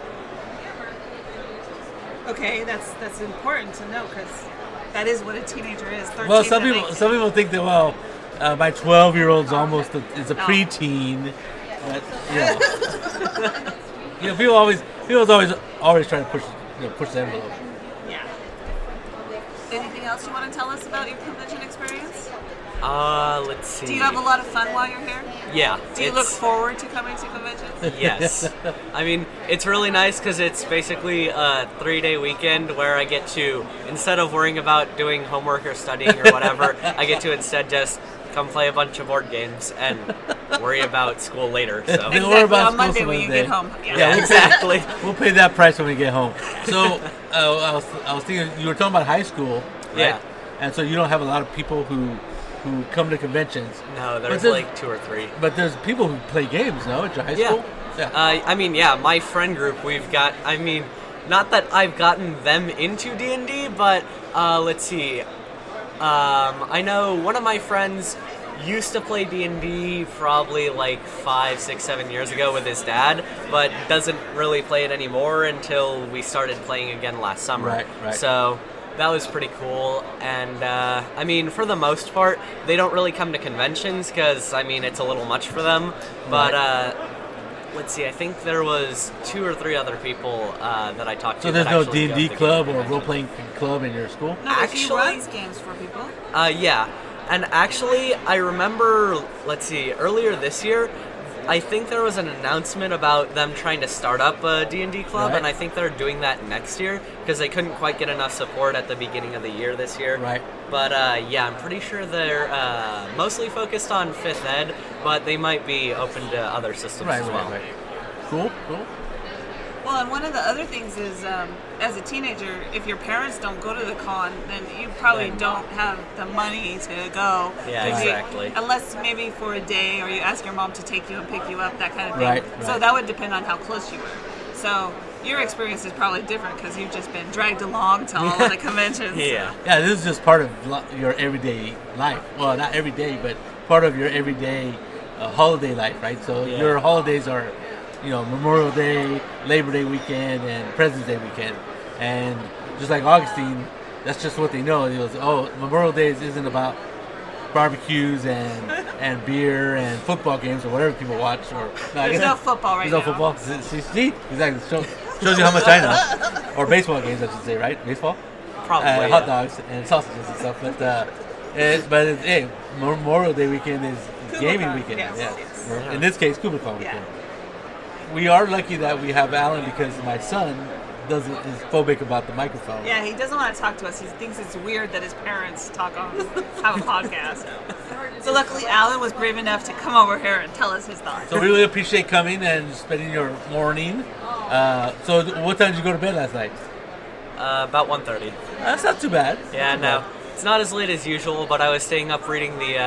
Okay, that's important to know because that is what a teenager is. 13 Well, to some 19. people think that my 12-year-old's almost is a No. preteen, but people always try to push the envelope. Yeah. Anything else you want to tell us about your convention experience? Let's see. Do you have a lot of fun while you're here? Yeah. Do you look forward to coming to conventions? Yes. I mean, it's really nice because it's basically a 3-day weekend where I get to, instead of worrying about doing homework or studying or whatever, I get to instead just come play a bunch of board games and worry about school later. So. Don't worry Exactly, about on school Monday some when other you day. get home. Yeah, exactly. We'll pay that price when we get home. So I was thinking you were talking about high school, right? Yeah. And so you don't have a lot of people who come to conventions. No, But there's there's- like 2 or 3. But there's people who play games, no, at your high Yeah. school? Yeah. I mean, yeah, my friend group, we've got, I mean, not that I've gotten them into D&D, but let's see. I know one of my friends used to play D&D probably like 5, 6, 7 years ago with his dad, but doesn't really play it anymore until we started playing again last summer. Right. So that was pretty cool. And I mean, for the most part, they don't really come to conventions because, I mean, it's a little much for them. But let's see, I think there was 2 or 3 other people that I talked to. So there's that no actually D&D go to club or conventions. role-playing club in your school? No, but he Actually- runs games for people. Yeah. And actually, I remember, let's see, earlier this year, I think there was an announcement about them trying to start up a D&D club, Right. and I think they're doing that next year because they couldn't quite get enough support at the beginning of the year this year. Right. But yeah, I'm pretty sure they're mostly focused on 5th Ed, but they might be open to other systems as well. Right. Cool. Well, and one of the other things is, as a teenager, if your parents don't go to the con, then you probably Then- don't have the money to go. Yeah, 'Cause you- exactly. unless maybe for a day, or you ask your mom to take you and pick you up, that kind of thing. Right. So that would depend on how close you were. So your experience is probably different because you've just been dragged along to all of the conventions. Yeah. Yeah, this is just part of your everyday life. Well, not every day, but part of your everyday holiday life, right? So Yeah. your holidays are, Memorial Day, Labor Day weekend, and President's Day weekend. And just like Augustine, that's just what they know. He goes, oh, Memorial Day isn't about barbecues and beer and football games or whatever people watch. Or There's no football right There's no now. football. See? Exactly. Shows you how much I know. Or baseball games, I should say, right? Baseball? Probably. Hot yeah. dogs and sausages and stuff. But Memorial Day weekend is gaming Kubicon, weekend. yes, Yeah. yes. Or in this case, Kubicon Yeah. weekend. We are lucky that we have Alan because my son is phobic about the microphone. Yeah, he doesn't want to talk to us. He thinks it's weird that his parents have a podcast. So luckily, Alan was brave enough to come over here and tell us his thoughts. So we really appreciate coming and spending your morning. So what time did you go to bed last night? About 1:30. That's not too bad. Yeah, Not too no. bad. It's not as late as usual, but I was staying up reading the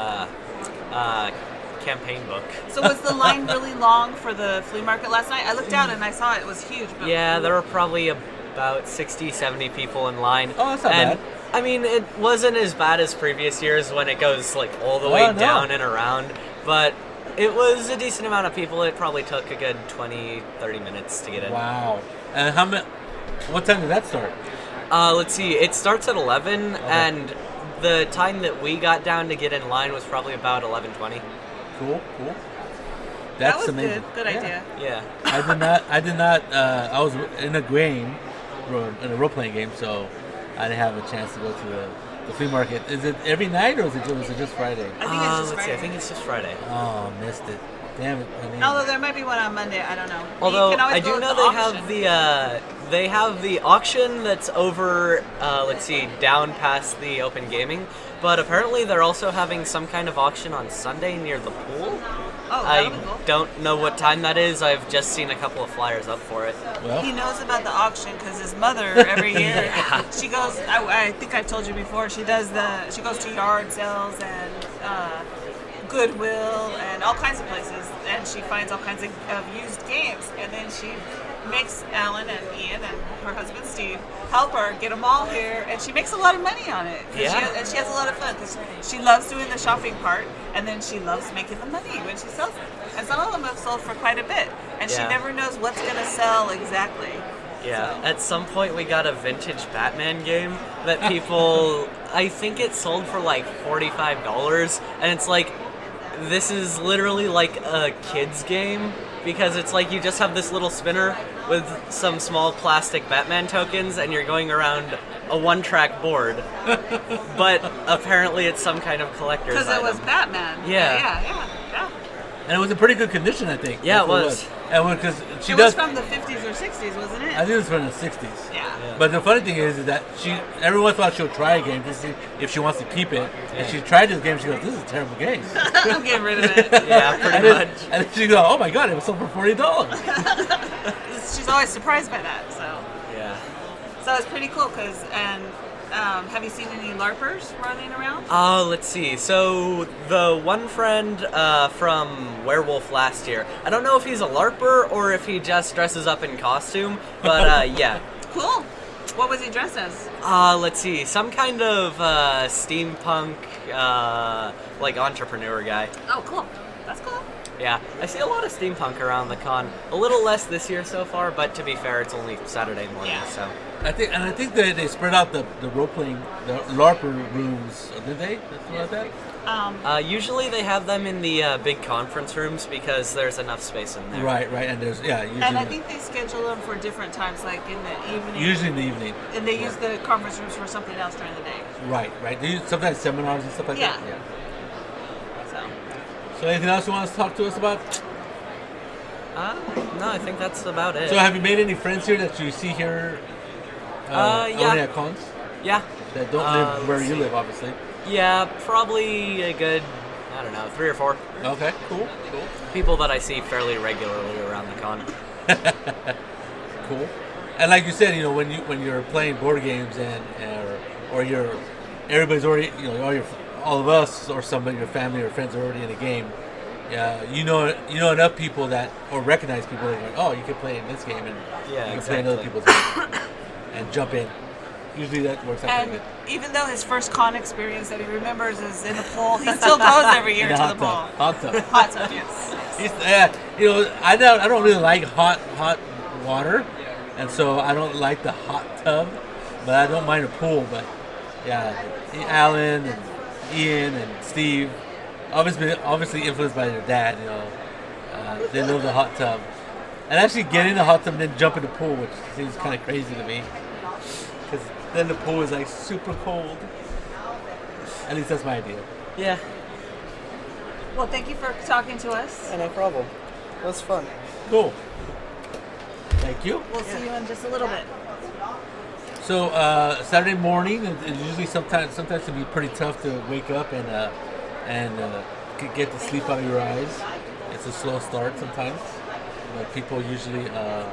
campaign book. So was the line really long for the flea market last night? I looked out and I saw it was huge. But Yeah, there were probably about 60, 70 people in line. Oh, that's not and, bad. I mean, it wasn't as bad as previous years when it goes like all the way Oh, no. down and around, but it was a decent amount of people. It probably took a good 20, 30 minutes to get in. Wow. And what time did that start? Let's see, it starts at 11, and the time that we got down to get in line was probably about 11:20. Cool. that That's was amazing. good. Good Yeah. idea. Yeah. I did not. I was in a game, in a role-playing game, so I didn't have a chance to go to the flea market. Is it every night or was it just Friday? I think it's just let's see, I Friday. think it's just Friday. Oh, missed it. Damn it. I mean, Although there might be one on Monday, I don't know. Although You can always I go do to know the they have the auction that's over, down past the Open Gaming, but apparently they're also having some kind of auction on Sunday near the pool. Oh, I that'll be cool. don't know what time that is. I've just seen a couple of flyers up for it. well, He knows about the auction because his mother every year she goes. I think I've told you before. She goes to yard sales and Goodwill and all kinds of places, and she finds all kinds of used games, and then she makes Alan and Ian and her husband Steve help her get them all here, and she makes a lot of money on it. And she has a lot of fun because she loves doing the shopping part, and then she loves making the money when she sells them. And some of them have sold for quite a bit, and she Yeah. never knows what's going to sell exactly. Yeah, at some point we got a vintage Batman game that people, I think it sold for like $45, and it's like, this is literally like a kid's game, because it's like you just have this little spinner with some small plastic Batman tokens, and you're going around a one-track board, but apparently it's some kind of collector's Because it was item. Batman. Yeah. Yeah. and it was in pretty good condition, I think. Yeah, That's it what was. And because she It does, was from the 50s or 60s, wasn't it? I think it was from the 60s. Yeah. But the funny thing is that every once in a while she'll try a game to see if she wants to keep it. And she tried this game, she goes, this is a terrible game. I'm getting rid of it. Yeah, and, pretty then, much. and then she goes, oh my god, it was sold for $40. She's always surprised by that. Yeah. So it's pretty cool because, and have you seen any LARPers running around? Let's see. So the one friend from Werewolf last year, I don't know if he's a LARPer or if he just dresses up in costume, but yeah. Cool. What was he dressed as? Let's see. Some kind of steampunk, like entrepreneur guy. Oh, cool. That's cool. Yeah, I see a lot of steampunk around the con. A little less this year so far, but to be fair, it's only Saturday morning, Yeah. so. I think they spread out the role playing, the LARPer rooms, did they? Something like that? Usually they have them in the big conference rooms because there's enough space in there. Right, and there's, usually, And I think they schedule them for different times, like in the evening. usually in the evening. And they use the conference rooms for something else during the day. Right. They use sometimes seminars and stuff like that. Yeah. So. So anything else you want to talk to us about? No, I think that's about it. So have you made any friends here that you see here Yeah. only at cons? Yeah. That don't live where let's you see. live, obviously. Yeah, probably a good, I don't know, 3 or 4 Okay, cool. people that I see fairly regularly around the con. Cool. And like you said, when you're playing board games or everybody's already, all of us or some of your family or friends are already in a game. You know enough people or recognize people that are like, oh, you can play in this game and Yeah, you can play in other exactly. people's game and jump in. Usually that works out And pretty good. even though his first con experience that he remembers is in the pool, he still goes every year In to the the pool. hot tub. Hot tub, yes. I don't really like hot water, and so I don't like the hot tub, but I don't mind a pool. But yeah, Alan and Ian and Steve, obviously influenced by their dad. They love the hot tub, and actually get in the hot tub and then jump in the pool, which seems kind of crazy to me, because then the pool is like super cold. At least that's my idea. Yeah, Well, thank you for talking to us. no problem. It was fun. Cool. Thank you. We'll see you in just a little bit. So Saturday morning, it's usually sometimes it can be pretty tough to wake up and get the sleep out of your eyes. It's a slow start sometimes, but people usually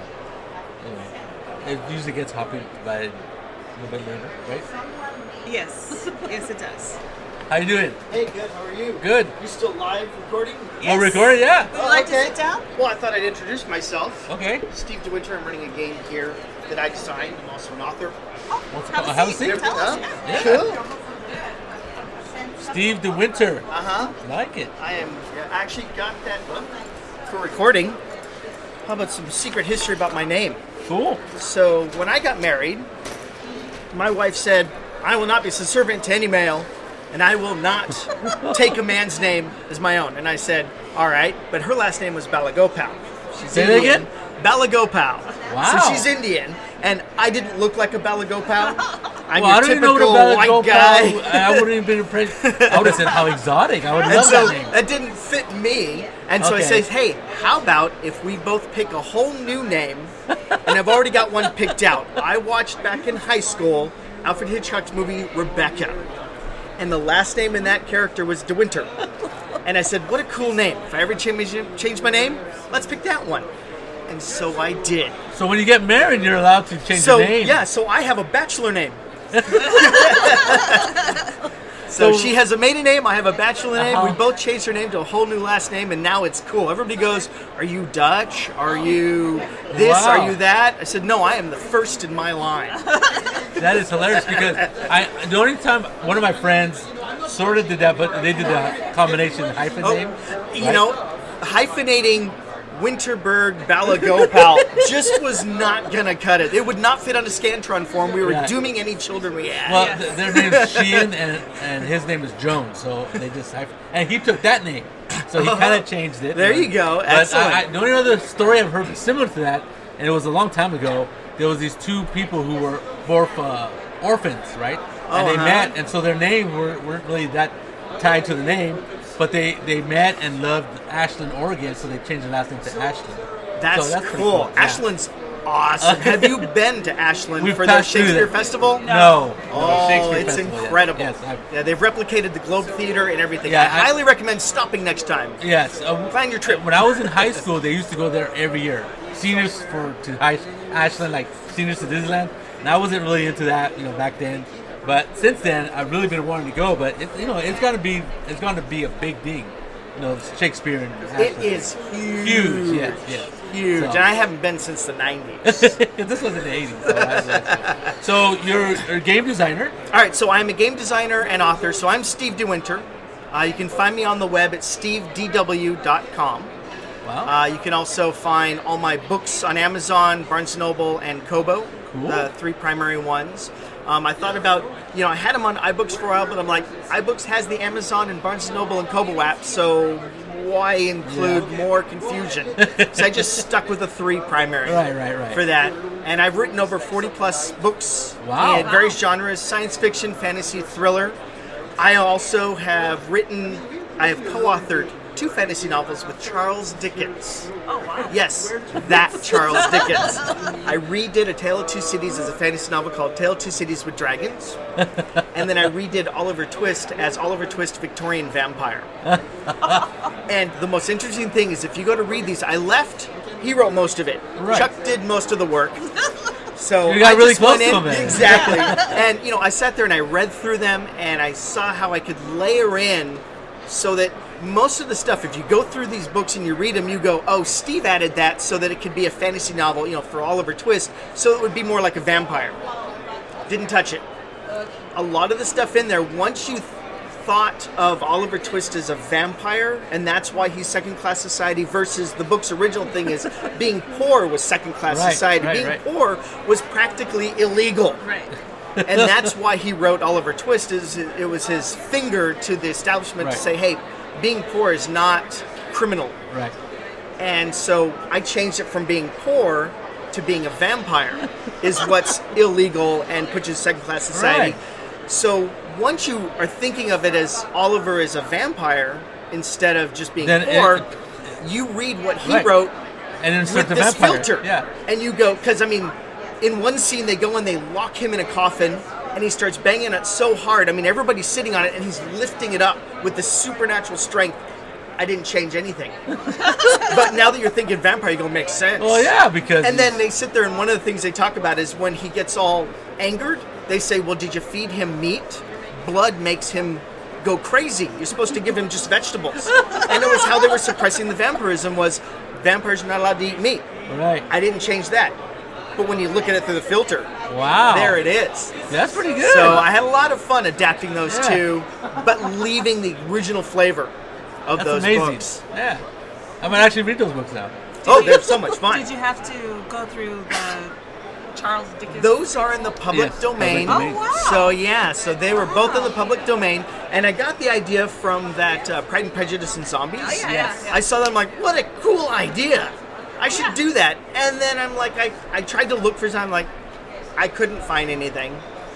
it usually gets hopping by a little bit later, right? Yes. Yes, it does. How you doing? Hey, good. How are you? Good. You still live recording? Yes. We're recording, yeah. Would you like to sit down? Well, I thought I'd introduce myself. Okay. Steve DeWinter. I'm running a game here that I designed. I'm also an author. Have a seat. Tell us. Yeah. Cool. Steve DeWinter. Uh-huh. I actually got that for recording. How about some secret history about my name? Cool. So, when I got married, my wife said, I will not be subservient to any male, and I will not take a man's name as my own. And I said, all right. But her last name was Balagopal. She's Say that Indian. again? Balagopal. Wow. So she's Indian, and I didn't look like a Balagopal. I'm Well, I your don't even know typical what a white gold guy. I wouldn't even been impressed. I would have said how exotic. I would And love so that name. that didn't fit me. And so I Okay. said, hey, how about if we both pick a whole new name? And I've already got one picked out. I watched back in high school Alfred Hitchcock's movie Rebecca. And the last name in that character was De Winter. And I said, what a cool name. If I ever change my name, let's pick that one. And so I did. So when you get married, you're allowed to change So your name. yeah, so I have a bachelor name. So she has a maiden name, I have a bachelor name. Uh-huh. We both changed her name to a whole new last name, and now it's cool. Everybody goes, are you Dutch? Are you this? Wow. Are you that? I said, no, I am the first in my line. That is hilarious because the only time one of my friends sort of did that, but they did the combination hyphen name. You right? know, hyphenating Winterberg Balagopal just was not going to cut it. It would not fit on a Scantron form. We were Yeah. dooming any children we had. Well, their name's Sheehan and his name is Jones, so they just and he took that name, so he kind of changed it. There you go. But Excellent. the only other story I've heard similar to that, and it was a long time ago. There was these two people who were both orphans, right? And they Uh-huh. met, and so their names weren't really that tied to the name, but they met and loved Ashland, Oregon, so they changed their last name to Ashland. That's, So that's pretty cool. yeah. Ashland's awesome. Have you been to Ashland We've for their passed through Shakespeare there. Festival? No. Oh, Shakespeare it's Festival, yeah. incredible. Yes, yeah, they've replicated the Globe Theater and everything. Yeah, I I- highly recommend stopping next time. Yes. Plan your trip. When I was in high school, they used to go there every year. Seniors to Ashland, like seniors to Disneyland. And I wasn't really into that, back then. But since then, I've really been wanting to go. But it's going to be a big thing. Shakespeare and It Ashland. is huge. Huge, yes. Huge. So- And I haven't been since the 90s. This was in the 80s. So you're a game designer. All right, so I'm a game designer and author. So I'm Steve DeWinter. You can find me on the web at stevedw.com. Wow. You can also find all my books on Amazon, Barnes & Noble, and Kobo, Cool. the three primary ones. I thought about, I had them on iBooks for a while, but I'm like, iBooks has the Amazon and Barnes & Noble and Kobo app, so why include more confusion? So I just stuck with the three primary Right. for that. And I've written over 40 plus books Wow. in various genres, science fiction, fantasy, thriller. I also have co-authored 2 fantasy novels with Charles Dickens. Oh, wow. Yes, that Charles Dickens. I redid A Tale of Two Cities as a fantasy novel called Tale of Two Cities with Dragons. And then I redid Oliver Twist as Oliver Twist Victorian Vampire. And the most interesting thing is if you go to read these, he wrote most of it. Right. Chuck did most of the work. So You got I really just went close to in- him, man. Exactly. And, I sat there and I read through them and I saw how I could layer in so that most of the stuff, if you go through these books and you read them, you go, oh, Steve added that so that it could be a fantasy novel, for Oliver Twist, so it would be more like a vampire. Didn't touch it. A lot of the stuff in there, once you thought of Oliver Twist as a vampire, and that's why he's second-class society versus the book's original thing is being poor was second-class Right, society. right, Being right. poor was practically illegal. Right. And that's why he wrote Oliver Twist. It was his finger to the establishment Right. to say, hey, being poor is not criminal. Right. And so I changed it from being poor to being a vampire is what's illegal and puts you in second-class society. Right. So once you are thinking of it as Oliver is a vampire instead of just being Then poor, you read what he Right. wrote And then with start the this vampire. filter. Yeah. And you go, because in one scene they go and they lock him in a coffin and he starts banging it so hard. Everybody's sitting on it and he's lifting it up with this supernatural strength. I didn't change anything. But now that you're thinking vampire, you go, makes sense. Well, yeah, because And then they sit there and one of the things they talk about is when he gets all angered, they say, well, did you feed him meat? Blood makes him go crazy. You're supposed to give him just vegetables. And it was how they were suppressing the vampirism was vampires are not allowed to eat meat. right. I didn't change that. But when you look at it through the filter, Wow. there it is. That's pretty good. So I had a lot of fun adapting those Yeah. two, but leaving the original flavor of That's those amazing. books. Yeah. I'm gonna actually read those books now. Oh, they're so much fun. Did you have to go through the Charles Dickens? Those are in the public Yes, domain. public domain. Oh, wow. So they were both in the public domain, and I got the idea from that Pride and Prejudice and Zombies. Oh, yeah, Yes. yeah. I saw that, I'm like, what a cool idea. I should do that. And then I'm like, I tried to look for something, like, I couldn't find anything.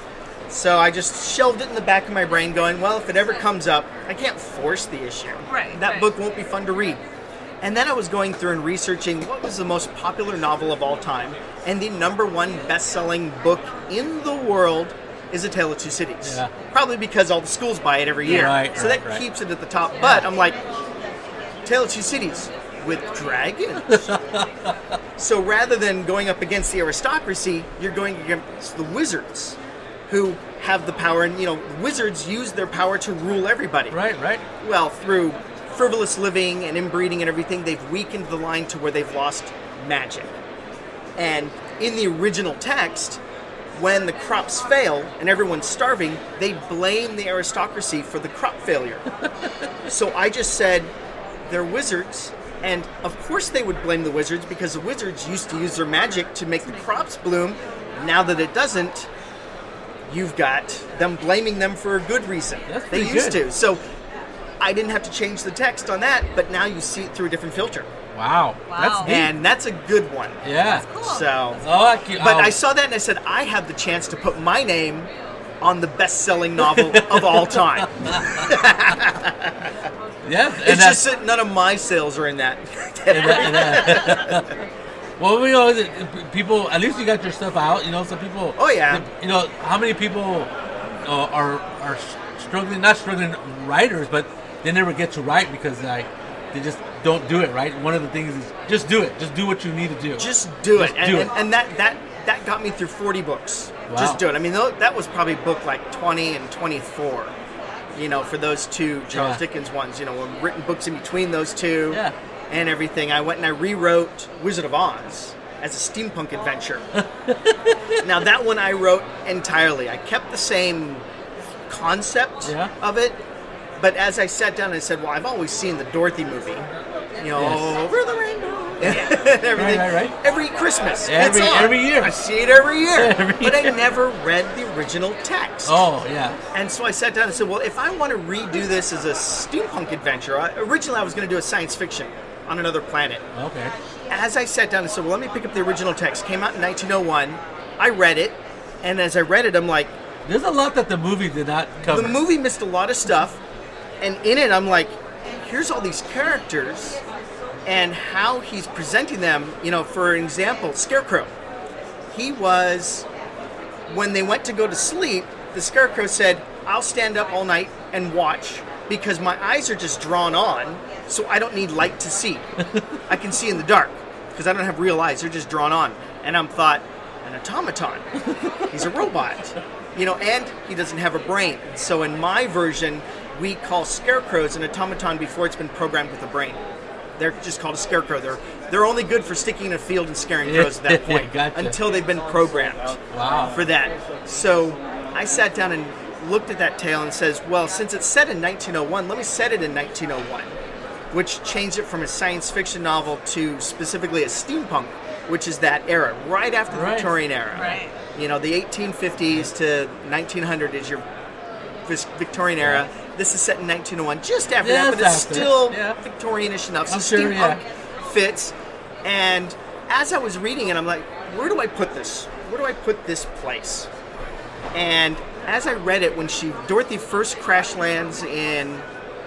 So I just shelved it in the back of my brain going, well, if it ever comes up, I can't force the issue. Right, That right. book won't be fun to read. And then I was going through and researching what was the most popular novel of all time. And the #1 best-selling book in the world is A Tale of Two Cities. Yeah. Probably because all the schools buy it every year. Right, so right, that right. keeps it at the top. But I'm like, Tale of Two Cities with dragons. So rather than going up against the aristocracy, you're going against the wizards, who have the power. And, wizards use their power to rule everybody. Right, right. Well, through frivolous living and inbreeding and everything, they've weakened the line to where they've lost magic. And in the original text, when the crops fail and everyone's starving, they blame the aristocracy for the crop failure. So I just said, they're wizards, and of course they would blame the wizards because the wizards used to use their magic to make the crops bloom. Now that it doesn't, you've got them blaming them for a good reason. That's They pretty used good. to. So I didn't have to change the text on that, but now you see it through a different filter. Wow. Wow. That's neat. And that's a good one. Yeah. Cool. So, Oh, but I saw that and I said, I have the chance to put my name on the best-selling novel of all time. yeah. It's just that none of my sales are in that. Well, people. At least you got your stuff out. Some people. Oh, yeah. How many people are struggling? Not struggling writers, but they never get to write because they just don't do it right. One of the things is just do it. Just do what you need to do. Just do it. Just do it. And that got me through 40 books. Wow. Just do it. I mean, that was probably book like 20 and 24. For those two Charles Yeah. Dickens ones. Written books in between those two. Yeah. And everything. I went and I rewrote Wizard of Oz as a steampunk adventure. Now that one I wrote entirely. I kept the same concept Yeah. of it, but as I sat down and said, well, I've always seen the Dorothy movie, Yes. over the rainbow, and everything, Right. every Christmas, Every- it's on. every year. I see it every year, Every but I year. never read the original text. Oh yeah. And so I sat down and said, well, if I want to redo this as a steampunk adventure, originally I was going to do a science fiction on another planet. Okay. As I sat down and said, well, let me pick up the original text. Came out in 1901. I read it, and as I read it, I'm like, There's a lot that the movie did not cover. the movie missed a lot of stuff, and in it, I'm like, here's all these characters, and how he's presenting them. For example, Scarecrow. He was, when they went to go to sleep, the Scarecrow said, I'll stand up all night and watch because my eyes are just drawn on, so I don't need light to see. I can see in the dark because I don't have real eyes. They're just drawn on. And I'm thought, an automaton. He's a robot. And he doesn't have a brain. So in my version, we call scarecrows an automaton before it's been programmed with a brain. They're just called a scarecrow. They're only good for sticking in a field and scaring crows at that point Gotcha. until they've been programmed Wow. for that. So I sat down and looked at that tale and says, well, since it's set in 1901, let me set it in 1901, which changed it from a science fiction novel to specifically a steampunk, which is that era, right after the Right. Victorian era. Right. The 1850s to 1900 is your Victorian era. This is set in 1901, just after that, but it's after. still Yeah. Victorianish enough. I'm So sure, steampunk yeah. fits. And as I was reading it, I'm like, where do I put this? Where do I put this place? And as I read it, when Dorothy first crash lands in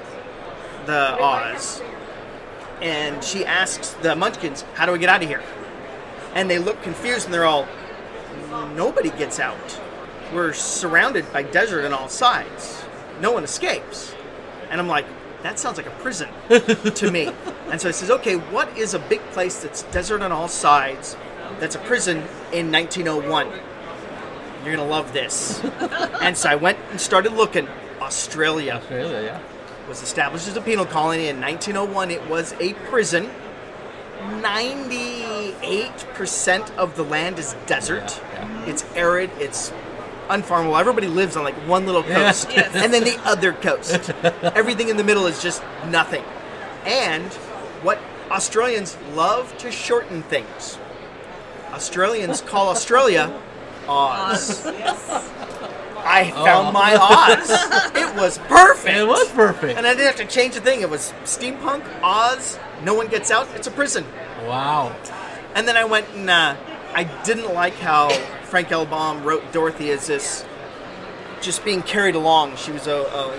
the Oz, and she asks the Munchkins, how do we get out of here? And they look confused and they're all, nobody gets out. We're surrounded by desert on all sides. No one escapes. And I'm like, that sounds like a prison to me. And so I says, okay, what is a big place that's desert on all sides that's a prison in 1901? You're going to love this. And so I went and started looking. Australia Australia, yeah. was established as a penal colony. In 1901, it was a prison. 98% of the land is desert. Yeah. It's arid. It's unfarmable. Everybody lives on like one little coast, Yes. and then the other coast. Everything in the middle is just nothing. And what Australians love to shorten things. Australians call Australia Oz. Yes. I found my Oz. It was perfect. It was perfect. And I didn't have to change a thing. It was steampunk, Oz, no one gets out, it's a prison. Wow. And then I went and I didn't like how Frank L. Baum wrote Dorothy as this just being carried along. She was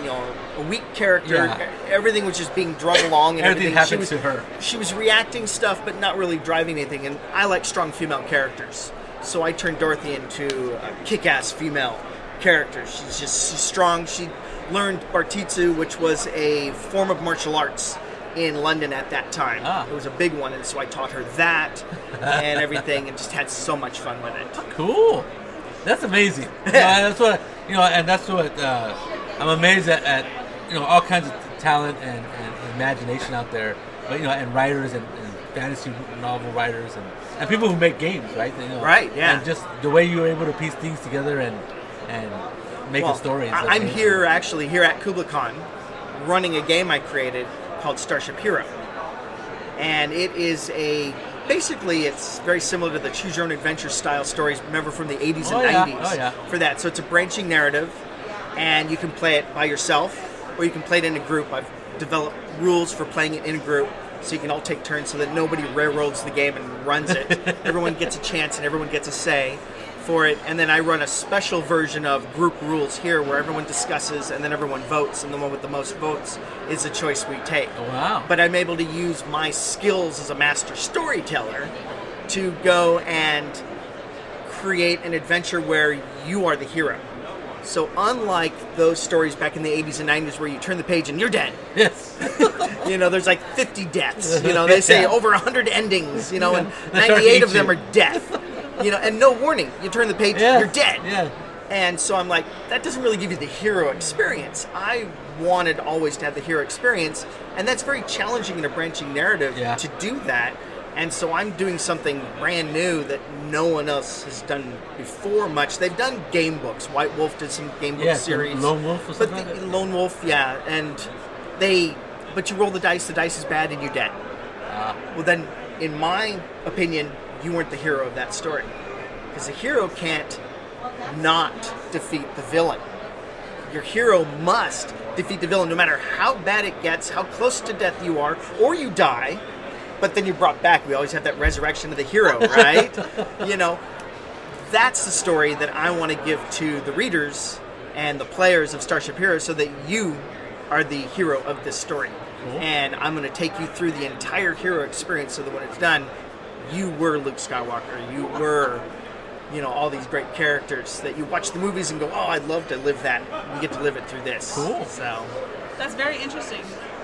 a weak character. Yeah. Everything was just being drug along, and Everything everything. happens to her. She was reacting stuff, but not really driving anything. And I like strong female characters, so I turned Dorothy into a kick-ass female character. She's strong. She learned Bartitsu, which was a form of martial arts in London at that time. Ah. It was a big one, and so I taught her that and everything, and just had so much fun with it. Cool. That's amazing. That's what and that's what I'm amazed at. All kinds of talent and imagination out there, but and writers and fantasy novel writers and people who make games, right? Right. Yeah. And just the way you're able to piece things together and make a story. I'm here at Kubla Khan running a game I created called Starship Hero, and it is basically it's very similar to the choose your own adventure style stories, remember, from the 80s and 90s. For that. So it's a branching narrative, and you can play it by yourself or you can play it in a group. I've developed rules for playing it in a group so you can all take turns so that nobody railroads the game and runs it. Everyone gets a chance and everyone gets a say for it. And then I run a special version of group rules here where everyone discusses and then everyone votes, and the one with the most votes is the choice we take. Oh, wow. But I'm able to use my skills as a master storyteller to go and create an adventure where you are the hero. So unlike those stories back in the 80s and 90s where you turn the page and you're dead. Yes. There's like 50 deaths. They say over 100 endings, and 98 of them are death. And no warning. You turn the page, you're dead. Yeah. And so I'm like, that doesn't really give you the hero experience. I wanted always to have the hero experience, and that's very challenging in a branching narrative to do that. And so I'm doing something brand new that no one else has done before much. They've done game books. White Wolf did some game book series. Lone Wolf or something like that? Lone Wolf, yeah. But you roll the dice is bad, and you're dead. Well, then, in my opinion, you weren't the hero of that story. Because the hero can't not defeat the villain. Your hero must defeat the villain no matter how bad it gets, how close to death you are, or you die. But then you're brought back. We always have that resurrection of the hero, right? That's the story that I want to give to the readers and the players of Starship Heroes so that you are the hero of this story. Cool. And I'm going to take you through the entire hero experience so that when it's done, you were Luke Skywalker. You were, all these great characters that you watch the movies and go, oh, I'd love to live that. You get to live it through this. Cool. So that's very interesting.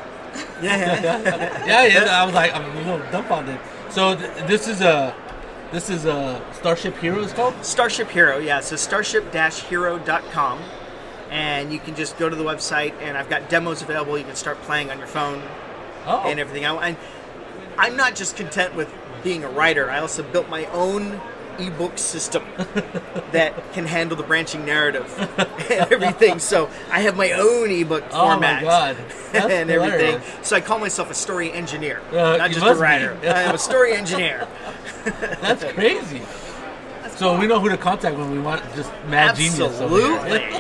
Yeah. I was like, I'm a little dumbfounded. So this is a Starship Hero, it's called? Starship Hero, yeah. So starship-hero.com, and you can just go to the website, and I've got demos available. You can start playing on your phone and everything. And I'm not just content with being a writer. I also built my own ebook system that can handle the branching narrative and everything. So I have my own ebook format. Oh my God. That's and everything. hilarious. So I call myself a story engineer, not just a writer. I am a story engineer. That's crazy. So we know who to contact when we want just mad genius. Absolutely.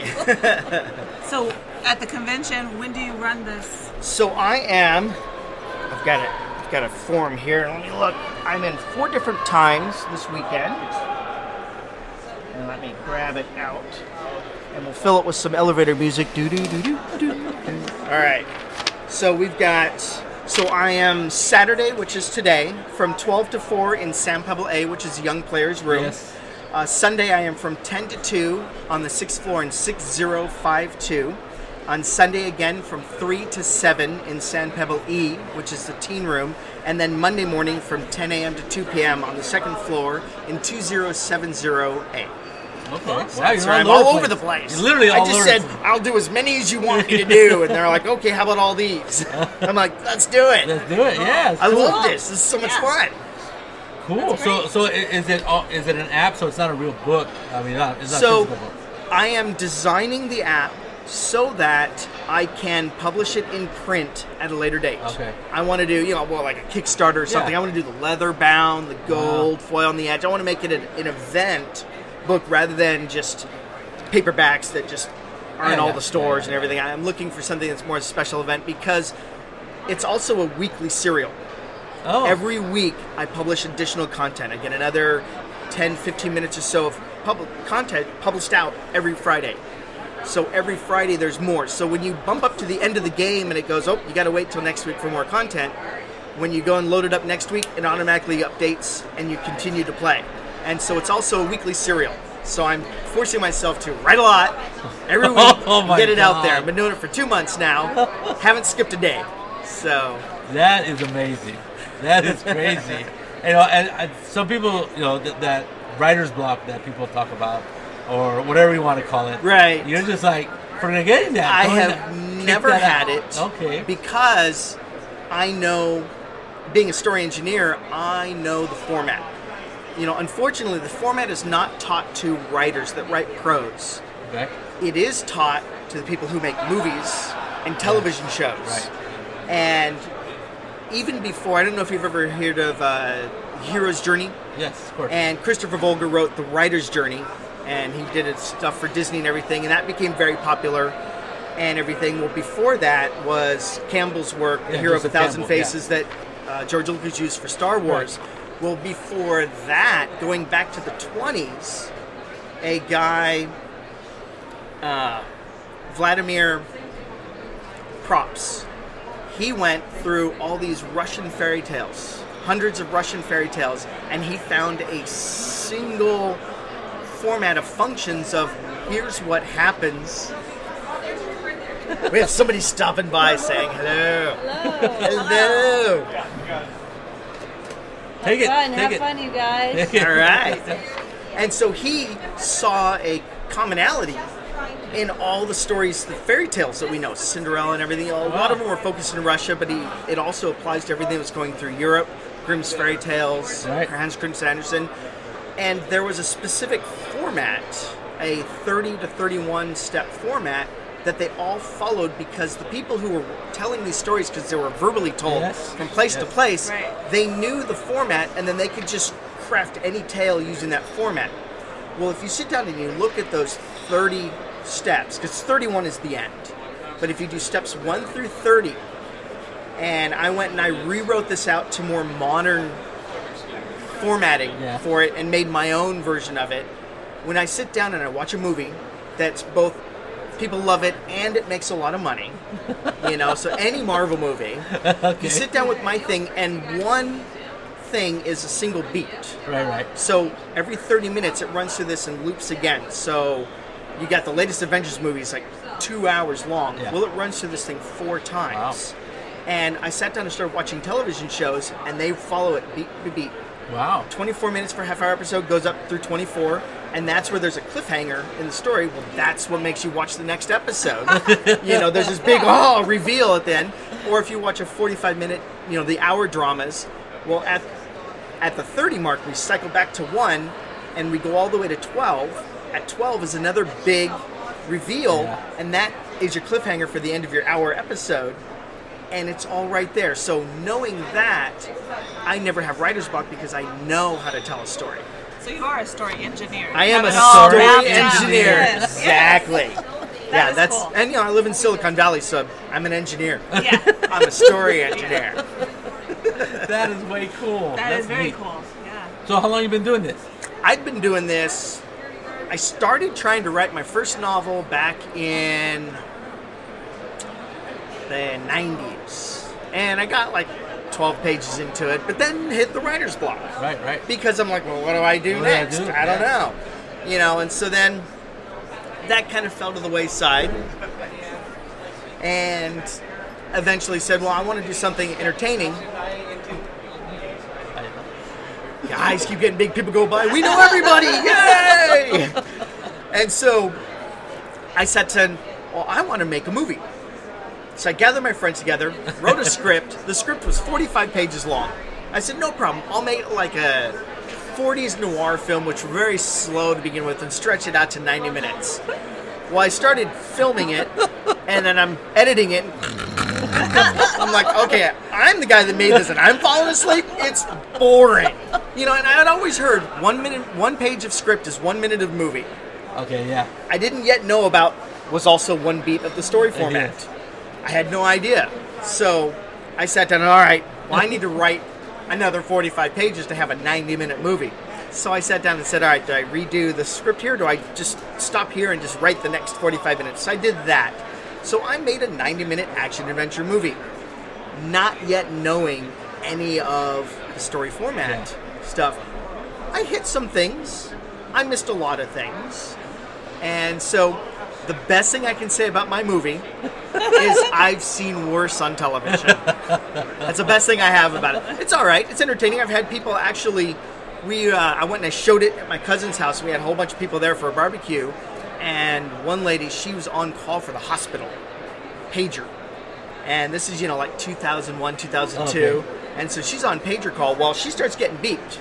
So at the convention, when do you run this? So I've got a form here. Let me look. I'm in 4 different times this weekend. And let me grab it out. And we'll fill it with some elevator music. All right. So I am Saturday, which is today, from 12 to 4 in San Pablo A, which is the young players' room. Yes. Sunday, I am from 10 to 2 on the 6th floor in 6052. On Sunday, again, from 3 to 7 in San Pablo E, which is the teen room. And then Monday morning from 10 a.m. to 2 p.m. on the 2nd floor in 2070A. Okay. Wow, I'm all over the place. You're literally all over. I just said, I'll do as many as you want me to do. And they're like, okay, how about all these? I'm like, let's do it. Let's do it, yeah. I love this. This is so much fun. Cool. So is it an app? So it's not a real book? I mean, it's not so a physical book. I am designing the app so that I can publish it in print at a later date. Okay. I want to do, like a Kickstarter or something. Yeah. I want to do the leather bound, the gold foil on the edge. I want to make it an event book rather than just paperbacks that just are in all the stores and everything. I'm looking for something that's more a special event because it's also a weekly serial. Oh. Every week I publish additional content. I get another 10, 15 minutes or so of public content published out every Friday. So every Friday there's more. So when you bump up to the end of the game and it goes, oh, you got to wait till next week for more content, when you go and load it up next week, it automatically updates and you continue to play. And so it's also a weekly serial. So I'm forcing myself to write a lot every week, get it out there. I've been doing it for 2 months now. Haven't skipped a day. So That is amazing. That is crazy. And some people, that writer's block that people talk about, or whatever you want to call it. Right. You're just like, forgetting that. I have never had it. Okay. Because I know, being a story engineer, I know the format. Unfortunately, the format is not taught to writers that write prose. Okay. It is taught to the people who make movies and television shows. Right. And even before, I don't know if you've ever heard of Hero's Journey. Yes, of course. And Christopher Vogler wrote The Writer's Journey, and he did his stuff for Disney and everything, and that became very popular and everything. Well, before that was Campbell's work, The Hero of a Thousand Faces, that George Lucas used for Star Wars. Right. Well, before that, going back to the 20s, a guy, Vladimir Props, he went through all these Russian fairy tales, hundreds of Russian fairy tales, and he found a single format of functions of here's what happens. We have somebody stopping by saying hello. Hello. Take it. Have fun, you guys. All right. And so he saw a commonality in all the stories, the fairy tales that we know, Cinderella and everything. A lot of them were focused in Russia, but it also applies to everything that's going through Europe, Grimm's fairy tales, Hans Christian Andersen. And there was a specific format, a 30 to 31 step format, that they all followed because the people who were telling these stories, because they were verbally told from place to place, they knew the format, and then they could just craft any tale using that format. Well, if you sit down and you look at those 30 steps, because 31 is the end, but if you do steps 1 through 30, and I went and I rewrote this out to more modern formatting for it and made my own version of it, when I sit down and I watch a movie that's both people love it and it makes a lot of money, so any Marvel movie, you sit down with my thing, and one thing is a single beat. Right. So every 30 minutes it runs through this and loops again. So you got the latest Avengers movie, it's like 2 hours long. Yeah. Well, it runs through this thing 4 times. Wow. And I sat down and started watching television shows, and they follow it beat to beat. Wow. 24 minutes for a half-hour episode, goes up through 24, and that's where there's a cliffhanger in the story. Well, that's what makes you watch the next episode. There's this big reveal at the end. Or if you watch a 45-minute, the hour dramas, well, at the 30 mark, we cycle back to 1, and we go all the way to 12. At 12 is another big reveal, and that is your cliffhanger for the end of your hour episode. And it's all right there. So knowing that, I never have writer's block because I know how to tell a story. So you are a story engineer. I am a all story wrapped up. engineer. Yes. Exactly. That's cool. And I live in Silicon Valley, so I'm an engineer. Yeah. I'm a story engineer. That is way cool. That is very neat. cool. Yeah. So how long you been doing this? I've been doing this. I started trying to write my first novel back in the 90s. And I got like 12 pages into it, but then hit the writer's block. Right. Because I'm like, well, what do I do next? I don't know. And so then that kind of fell to the wayside. And eventually said, well, I want to do something entertaining. Guys keep getting big, people go by. We know everybody! Yay! And so I said to him, well, I want to make a movie. So I gathered my friends together, wrote a script. The script was 45 pages long. I said, no problem. I'll make it like a 40s noir film, which was very slow to begin with, and stretch it out to 90 minutes. Well, I started filming it, and then I'm editing it. I'm like, okay, I'm the guy that made this, and I'm falling asleep. It's boring. And I had always heard 1 minute, 1 page of script is 1 minute of movie. Okay, yeah. I didn't yet know about was also 1 beat of the story format. I had no idea. So I sat down and, all right, well, I need to write another 45 pages to have a 90-minute movie. So I sat down and said, all right, do I redo the script here? Do I just stop here and just write the next 45 minutes? So I did that. So I made a 90-minute action-adventure movie, not yet knowing any of the story format stuff. I hit some things. I missed a lot of things. And so the best thing I can say about my movie is I've seen worse on television. That's the best thing I have about it. It's all right. It's entertaining. I've had people actually... I went and I showed it at my cousin's house. We had a whole bunch of people there for a barbecue. And one lady, she was on call for the hospital. Pager. And this is, like 2001, 2002. Okay. And so she's on pager call. Well, she starts getting beeped.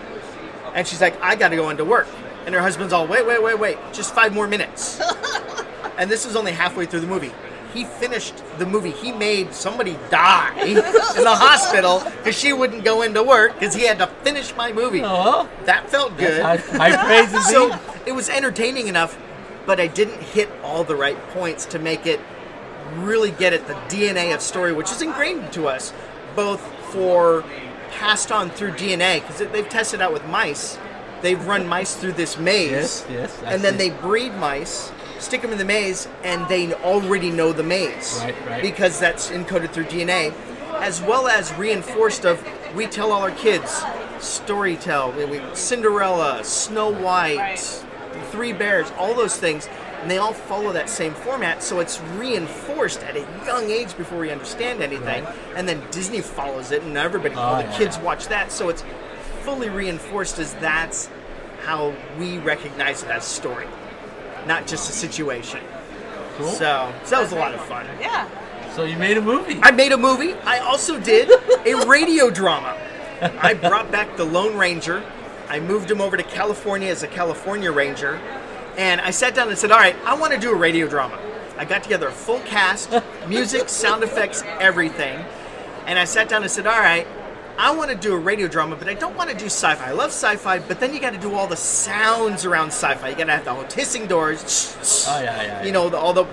And she's like, I got to go into work. And her husband's all, wait. Just 5 more minutes. And this was only halfway through the movie. He finished the movie. He made somebody die in the hospital because she wouldn't go into work because he had to finish my movie. Oh, that felt good. High praise indeed. So it was entertaining enough, but I didn't hit all the right points to make it really get at the DNA of story, which is ingrained to us, both for passed on through DNA, because they've tested out with mice. They've run mice through this maze, yes, and then they breed mice, stick them in the maze, and they already know the maze, right. because that's encoded through DNA, as well as reinforced of, we tell all our kids, story tell, Cinderella, Snow White, Three Bears, all those things, and they all follow that same format, so it's reinforced at a young age before we understand anything, and then Disney follows it, and everybody, all the kids watch that, so it's fully reinforced as that's how we recognize it as a story, not just a situation. Cool. So that was a lot of fun. Yeah. So you made a movie. I made a movie. I also did a radio drama. I brought back the Lone Ranger. I moved him over to California as a California Ranger. And I sat down and said, all right, I want to do a radio drama. I got together a full cast, music, sound effects, everything. And I sat down and said, all right, I want to do a radio drama, but I don't want to do sci-fi. I love sci-fi, but then you got to do all the sounds around sci-fi. You got to have the whole hissing doors. All the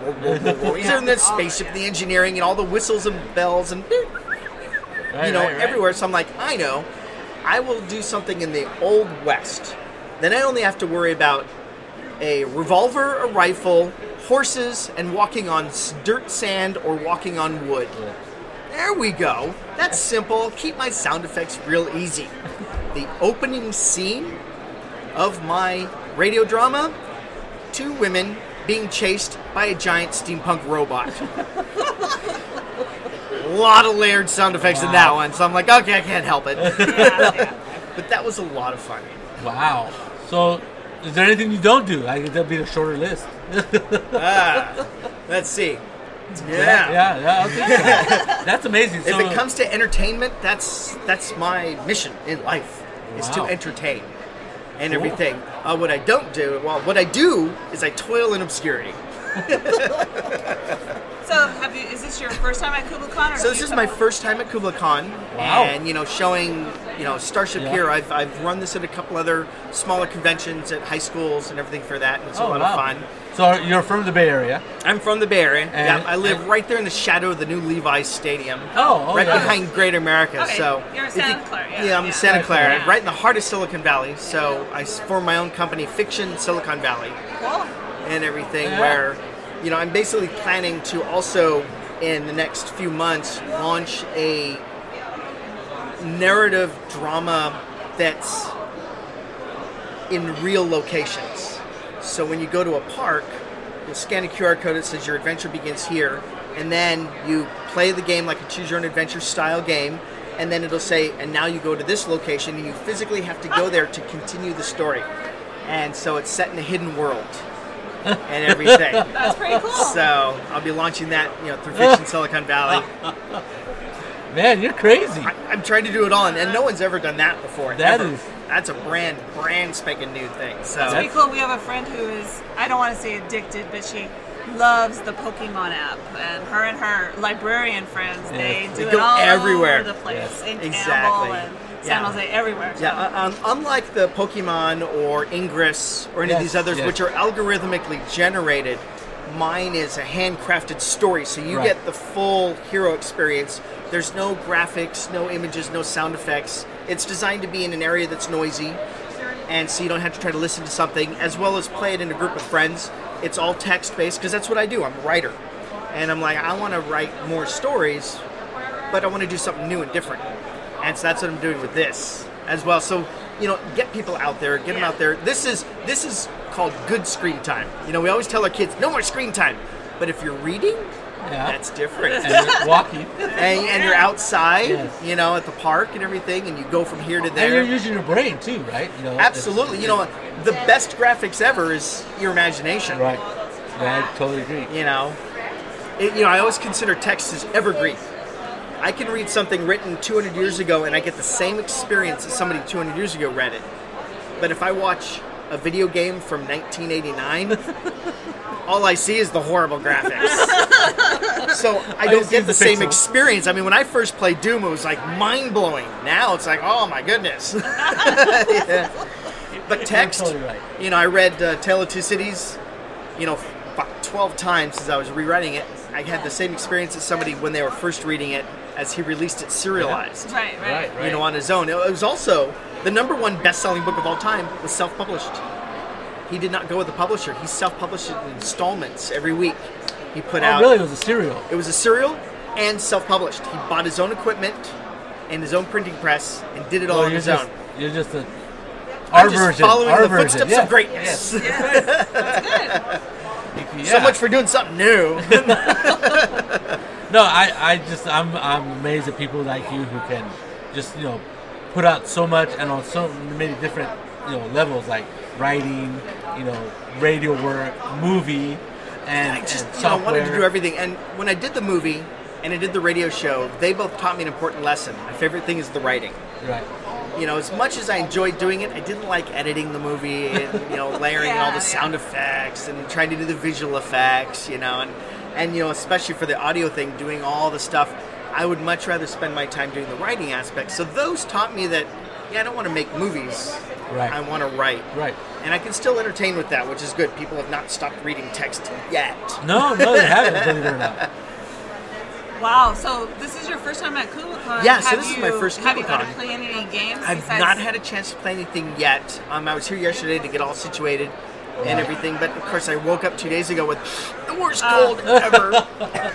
and the spaceship, the engineering, and all the whistles and bells and everywhere. So I'm like, I know. I will do something in the Old West. Then I only have to worry about a revolver, a rifle, horses, and walking on dirt, sand, or walking on wood. Yeah. There we go. That's simple. Keep my sound effects real easy. The opening scene of my radio drama, 2 women being chased by a giant steampunk robot. A lot of layered sound effects in that one, so I'm like, okay, I can't help it. But that was a lot of fun. Wow. So, is there anything you don't do? That'll be a shorter list. Let's see. Yeah. Okay. That's amazing. If it comes to entertainment, that's my mission in life, is to entertain and everything. What I don't do, what I do is I toil in obscurity. So, is this your first time at KublaCon? So this is my first time at KublaCon, and showing Starship here. I've run this at a couple other smaller conventions at high schools and everything for that, and it's a lot of fun. So you're from the Bay Area? I'm from the Bay Area. I live right there in the shadow of the new Levi's Stadium. Right behind Great America. Okay. So you're in Santa Clara. Yeah, I'm in Santa Clara, right in the heart of Silicon Valley. So I formed my own company, Fiction Silicon Valley, and everything. Where I'm basically planning to also, in the next few months, launch a narrative drama that's in real locations. So when you go to a park, you'll scan a QR code that says your adventure begins here, and then you play the game like a choose-your-own-adventure style game, and then it'll say, and now you go to this location, and you physically have to go there to continue the story. And so it's set in a hidden world. And everything. That's pretty cool. So I'll be launching that, through Fiction Silicon Valley. Man, you're crazy. I'm trying to do it all, and no one's ever done that before. That's a brand spanking new thing. So that's pretty cool. We have a friend who is, I don't want to say addicted, but she loves the Pokemon app, and her librarian friends, they do it all everywhere. over the place. In exactly. Campbell and San Jose, everywhere. So. Yeah, unlike the Pokemon or Ingress or any of these others, which are algorithmically generated, mine is a handcrafted story, so you get the full hero experience. There's no graphics, no images, no sound effects. It's designed to be in an area that's noisy, and so you don't have to try to listen to something, as well as play it in a group of friends. It's all text-based, because that's what I do. I'm a writer. And I'm like, I want to write more stories, but I want to do something new and different. And so that's what I'm doing with this as well. So, get people out there, get them out there. This is called good screen time. We always tell our kids, no more screen time. But if you're reading, that's different. And you're walking. and you're outside, Yes. At the park and everything, and you go from here to there. And you're using your brain too, right? Absolutely. The best graphics ever is your imagination. Right. Yeah, I totally agree. I always consider text as evergreen. I can read something written 200 years ago, and I get the same experience as somebody 200 years ago read it. But if I watch a video game from 1989, all I see is the horrible graphics. So I don't get the same experience. I mean, when I first played Doom, it was like mind-blowing. Now it's like, oh my goodness. Yeah. But text, You're totally right. I read Tale of Two Cities, about 12 times as I was rewriting it. I had the same experience as somebody when they were first reading it, as he released it serialized. Right. On his own. It was also the #1 best-selling book of all time was self-published. He did not go with a publisher. He self-published it in installments every week. He put out. Really? It was a serial. It was a serial and self-published. He bought his own equipment and his own printing press and did it all on his own. You're just our I'm just version. following Our the version. footsteps Yes. of greatness. Yes. That's good. Yeah. So much for doing something new. No, I'm amazed at people like you who can just put out so much and on so many different levels, like writing, radio work, movie, and I just and software. wanted to do everything. And when I did the movie and I did the radio show, they both taught me an important lesson. My favorite thing is the writing. Right. As much as I enjoyed doing it, I didn't like editing the movie and layering in all the sound effects and trying to do the visual effects, and especially for the audio thing, doing all the stuff. I would much rather spend my time doing the writing aspect. So those taught me that I don't want to make movies. Right. I want to write. Right. And I can still entertain with that, which is good. People have not stopped reading text yet. No, they haven't. Believe it or not. Wow, so this is your first time at KubaCon. Yeah, so this is my first Have you got to KubaCon. play any games? I've not had a chance to play anything yet. I was here yesterday to get all situated and everything, but of course I woke up 2 days ago with the worst cold ever.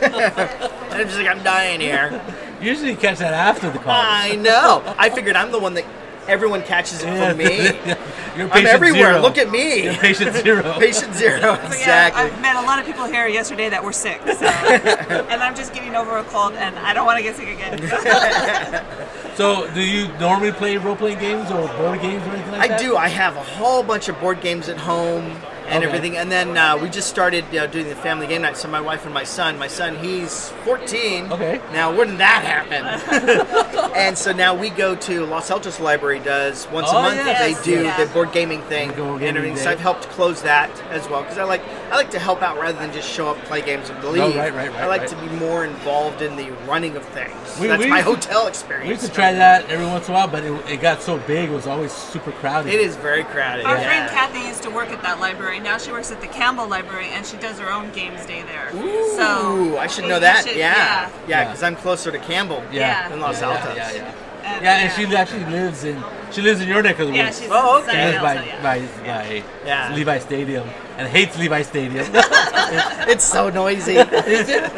And I'm just like, I'm dying here. Usually you catch that after the call. I know. I figured I'm the one that everyone catches it from me. You're I'm patient everywhere. zero. Look at me. You're patient zero. Patient zero. So, yeah, Exactly. I've met a lot of people here yesterday that were sick, so. And I'm just getting over a cold, and I don't want to get sick again. So, do you normally play role-playing games or board games or anything like I that? do. I have a whole bunch of board games at home and Okay. everything. And then we just started doing the family game night. So my wife and my son, he's 14. Okay. Now, wouldn't that happen? And so now we go to Los Altos Library does once a Oh, month. yes. They do Yeah. the board gaming thing The board and gaming everything. day. So I've helped close that as well because I like to help out rather than just show up, play games, and leave. right, I like right. to be more involved in the running of things. We- That's we my used to- hotel We experience. used to try that every once in a while, but it got so big, it was always super crowded. It is very crowded. Our yeah. friend Kathy used to work at that library. Now she works at the Campbell Library, and she does her own games day there. Ooh, So I should you know that. should- Yeah, Yeah. because I'm closer to Campbell Yeah. than Los yeah, Altos. Yeah. And, And she actually lives in your neck of the Yeah, woods. she's Oh, okay. She Sunny lives Hill, by, so yeah. by Yeah. Levi Stadium and hates Levi Stadium. It's so noisy. Is it?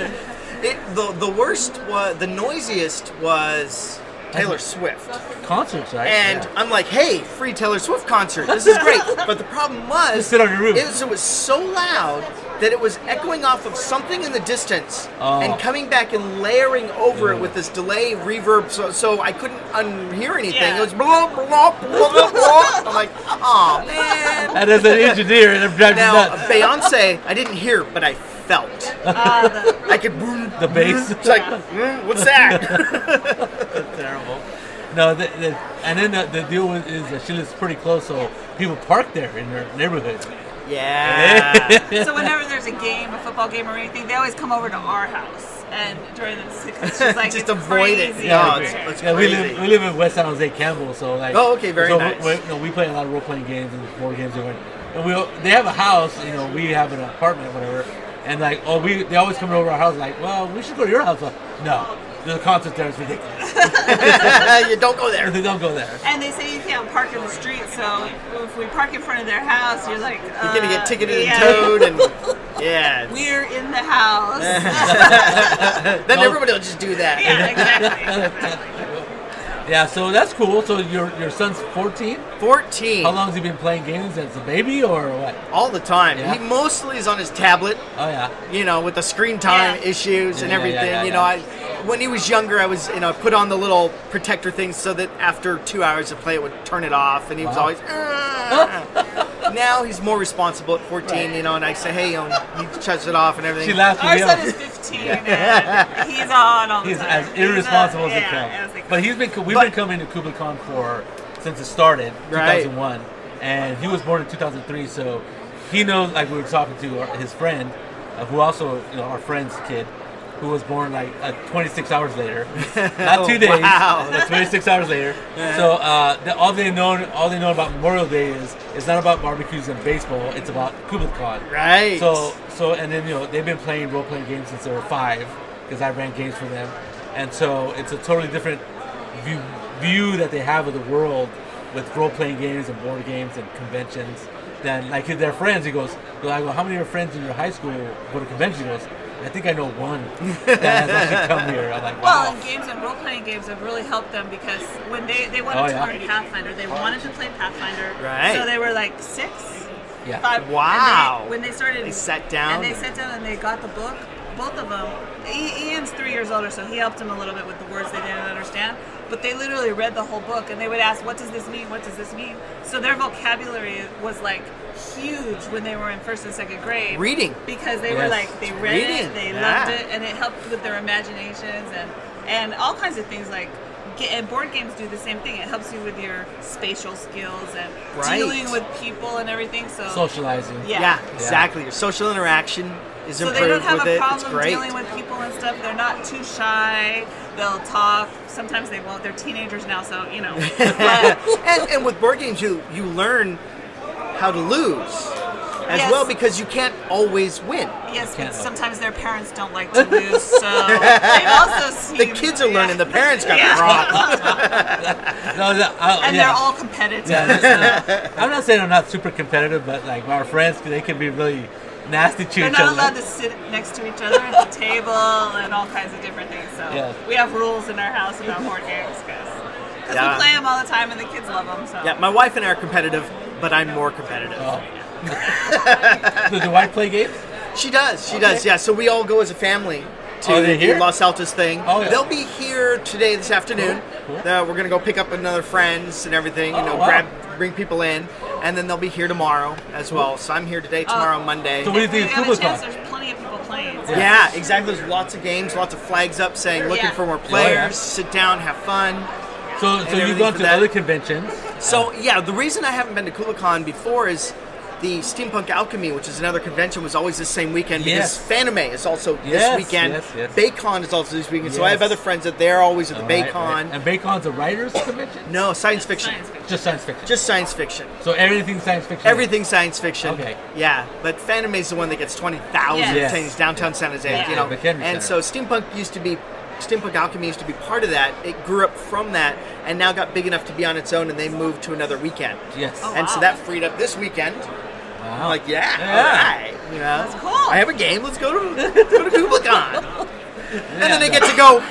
The worst was the noisiest was Taylor Swift, Concerts, right? and Yeah. I'm like, hey, free Taylor Swift concert. This is great. But the problem was, Just sit on your roof. it was so loud that it was echoing off of something in the distance Oh. and coming back and layering over it with this delay reverb, so I couldn't unhear anything. Yeah. It was blah blah blah blah blah. I'm like, oh man. And as an engineer, and I'm driving Now, nuts. Beyonce, I didn't hear, but I felt. I could boom. The bass. It's like, what's that? Terrible. No, and then the deal is that she lives pretty close, so people park there in their neighborhood. Yeah. So whenever there's a game, a football game or anything, they always come over to our house. And during the because she's like, Just it's avoid it. crazy No, over it's- here. it's Yeah, crazy. we live in West San Jose, Campbell, so like. Oh, okay, very so nice. We play a lot of role playing games and board games, and they have a house. We have an apartment, whatever. And like, they always come over our house. Like, well, we should go to your house. No, The concert there is ridiculous. You don't go there. They don't go there. And they say you can't park in the street, so if we park in front of their house, you're like, You're gonna get ticketed yeah. and towed, and yeah. We're in the house. Then everybody will just do that. Yeah, exactly. Yeah, so that's cool. So your son's 14? 14. How long has he been playing games as a baby or what? All the time. Yeah. He mostly is on his tablet, Oh, yeah. with the screen time Yeah. issues and Yeah, everything. yeah. When he was younger, I was, put on the little protector thing so that after 2 hours of play, it would turn it off, and he was Wow. always. Now he's more responsible at 14, and I say, hey, he shuts it off and everything. She laughs Our at son me. is 15, and he's on all the He's time. as irresponsible as He's they yeah, come. as they come. But we've been coming to KublaCon since it started, Right. 2001, and he was born in 2003. So he knows. Like we were talking to his friend, who also our friend's kid, who was born like 26 hours later, not 2 days, Wow. but 26 hours later. So all they know about Memorial Day is it's not about barbecues and baseball. It's about KublaCon. Right. So and then they've been playing role-playing games since they were 5 because I ran games for them, and so it's a totally different view that they have of the world with role-playing games and board games and conventions than like their friends. I go, how many of your friends in your high school go to conventions? He goes, I think I know one that has actually come here. I'm like, wow. Well, and games and role-playing games have really helped them because when they wanted to learn Pathfinder, they wanted to play Pathfinder. Right. So they were like 6, Yeah. 5. Wow. And when they started, They sat down. and they got the book. Both of them. Ian's 3 years older, so he helped him a little bit with the words they didn't understand. But they literally read the whole book, and they would ask, "What does this mean? What does this mean?" So their vocabulary was like huge when they were in 1st and 2nd grade. Reading. Because they Yes. were like, they read Reading, it, they yeah. loved it, and it helped with their imaginations and all kinds of things like. And board games do the same thing. It helps you with your spatial skills and Right. dealing with people and everything. So Socializing. yeah. Exactly. Your social interaction is So improved they don't have with a it. It's problem great. dealing with people and stuff. They're not too shy. They'll talk. Sometimes they won't. They're teenagers now, so But, and with board games, you learn how to lose as Yes. well because you can't always win. yes, Can't but help. sometimes their parents don't like to lose, so they've also seen The kids are learning. The parents got Yeah. the problem. and they're all competitive. Yeah, I'm not saying I'm not super competitive, but like our friends, they can be really nasty to They're each not other. allowed to sit next to each other at the table and all kinds of different things. So Yeah. we have rules in our house about board games because Yeah. we play them all the time and the kids love them. So Yeah, my wife and I are competitive, but I'm more competitive. Oh. Does your wife play games? She does. She does. Yeah. So we all go as a family to Are they the here? Los Altos thing. Oh, yeah. They'll be here today, this afternoon. Cool. We're gonna go pick up another friends and everything. Oh, wow. Bring people in, and then they'll be here tomorrow as well. So I'm here today, tomorrow, Monday. So what do you if we think of have a chance, KublaCon? there's plenty of people playing. So. Yeah, exactly. There's lots of games, lots of flags up saying looking Yeah. for more yeah. players. Sit down, have fun. So everything you've gone for to that. other conventions. So yeah, the reason I haven't been to KublaCon before is the Steampunk Alchemy, which is another convention, was always the same weekend Yes. because Fanime is also Yes, this weekend. yes, yes. Baycon is also this weekend. So I have Yes. other friends that they're always at the All Baycon. right. And Baycon's a writers convention? No, science fiction. Science fiction. Just science fiction. Just science fiction. So everything science fiction. Everything science fiction. Okay. Yeah, but Fanime is the one that gets 20,000 Yes. things downtown San Jose. Yeah. You know, The Kennedy and Center. so Steampunk Alchemy used to be part of that. It grew up from that, and now got big enough to be on its own, and they moved to another weekend. Yes. Oh, And so wow. that freed up this weekend. Wow. I'm like, yeah, Yeah. all right. You know, That's cool. I have a game. Let's go to KublaCon. And then they get to go,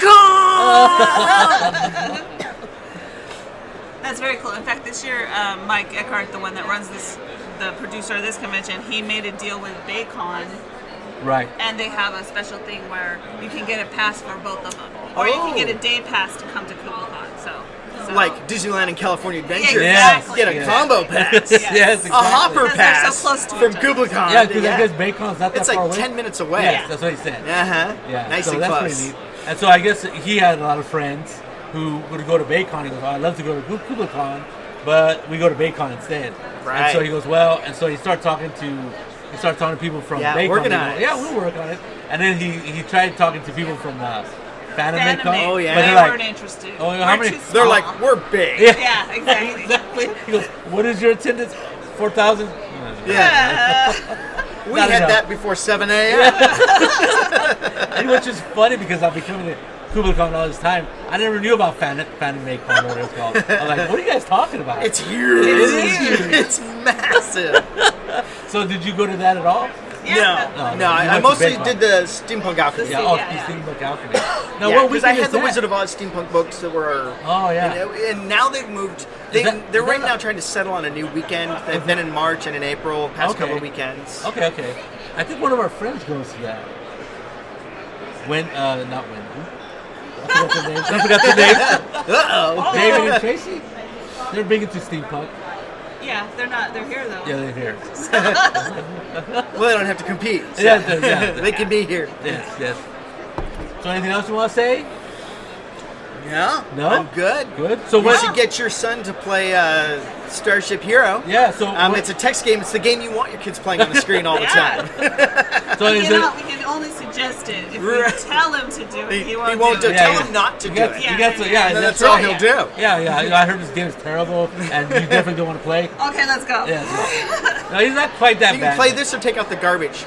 Con! That's very cool. In fact, this year, Mike Eckhart, the one that runs the producer of this convention, he made a deal with Baycon, Right. and they have a special thing where you can get a pass for both of them, or you can get a day pass to come to KublaCon. So Like Disneyland and California Adventure. Yeah, exactly. Get a Yeah. combo pass. Yes, exactly. A hopper Because they're so pass close to from each other. KublaCon. Yeah, because I guess Bacon's not that It's far like away. 10 minutes away. Yes, that's what he said. Uh-huh. Yeah, Nice so and that's close. pretty neat. And so I guess he had a lot of friends who would go to Baycon. He goes, oh, I'd love to go to KublaCon, but we go to Baycon instead. Right. And so he goes, well, and so he started talking to people from Yeah, Baycon. organize. They go, yeah, we'll work on it. And then he tried talking to people from Fanime Con. Oh, yeah. But They they're like, weren't interested. oh, We're how many- too They're small. like, we're big. Yeah. Yeah, exactly. exactly. He goes, what is your attendance? 4,000? Yeah. We Not had enough. that before 7 a.m. And which is funny because I'm becoming Kubla Khan all this time. I never knew about Fannie Mae Con, whatever it's called. I'm like, what are you guys talking about? It's huge. It is huge. It's massive. So did you go to that at all? Yeah. No, you I went to mostly Big did the steampunk alchemy. Yeah, Yeah. Steampunk Alchemy. Now, Yeah, what because I weekend had is the that? Wizard of Oz steampunk books that were. Oh, yeah. And now they've moved. Is They're that right now not- trying to settle on a new weekend. They've been in March and in April, past Okay. couple of weekends. Okay. I think one of our friends goes to that. Not when. I forgot their names. I forgot their names. Uh-oh. David and Tracy. They're big into steampunk. Yeah, they're not. They're here though. Yeah, they're here. Well, they don't have to compete. So Yeah. they can be here. Yes. So anything else you want to say? Yeah. No? I'm good. Good. So You what? should get your son to play Starship Hero. Yeah. So It's a text game. It's the game you want your kids playing on the screen all the Yeah. time. so is it? We can only suggest it. If Right. we tell him to do it, He he won't won't do do it. it. Tell him not to do it. You got to, yeah. And That's that's all right. he'll do. Yeah. I heard this game is terrible, and you definitely don't want to play. Okay, let's go. Yeah. No, he's not quite that You bad. can play this or take out the garbage.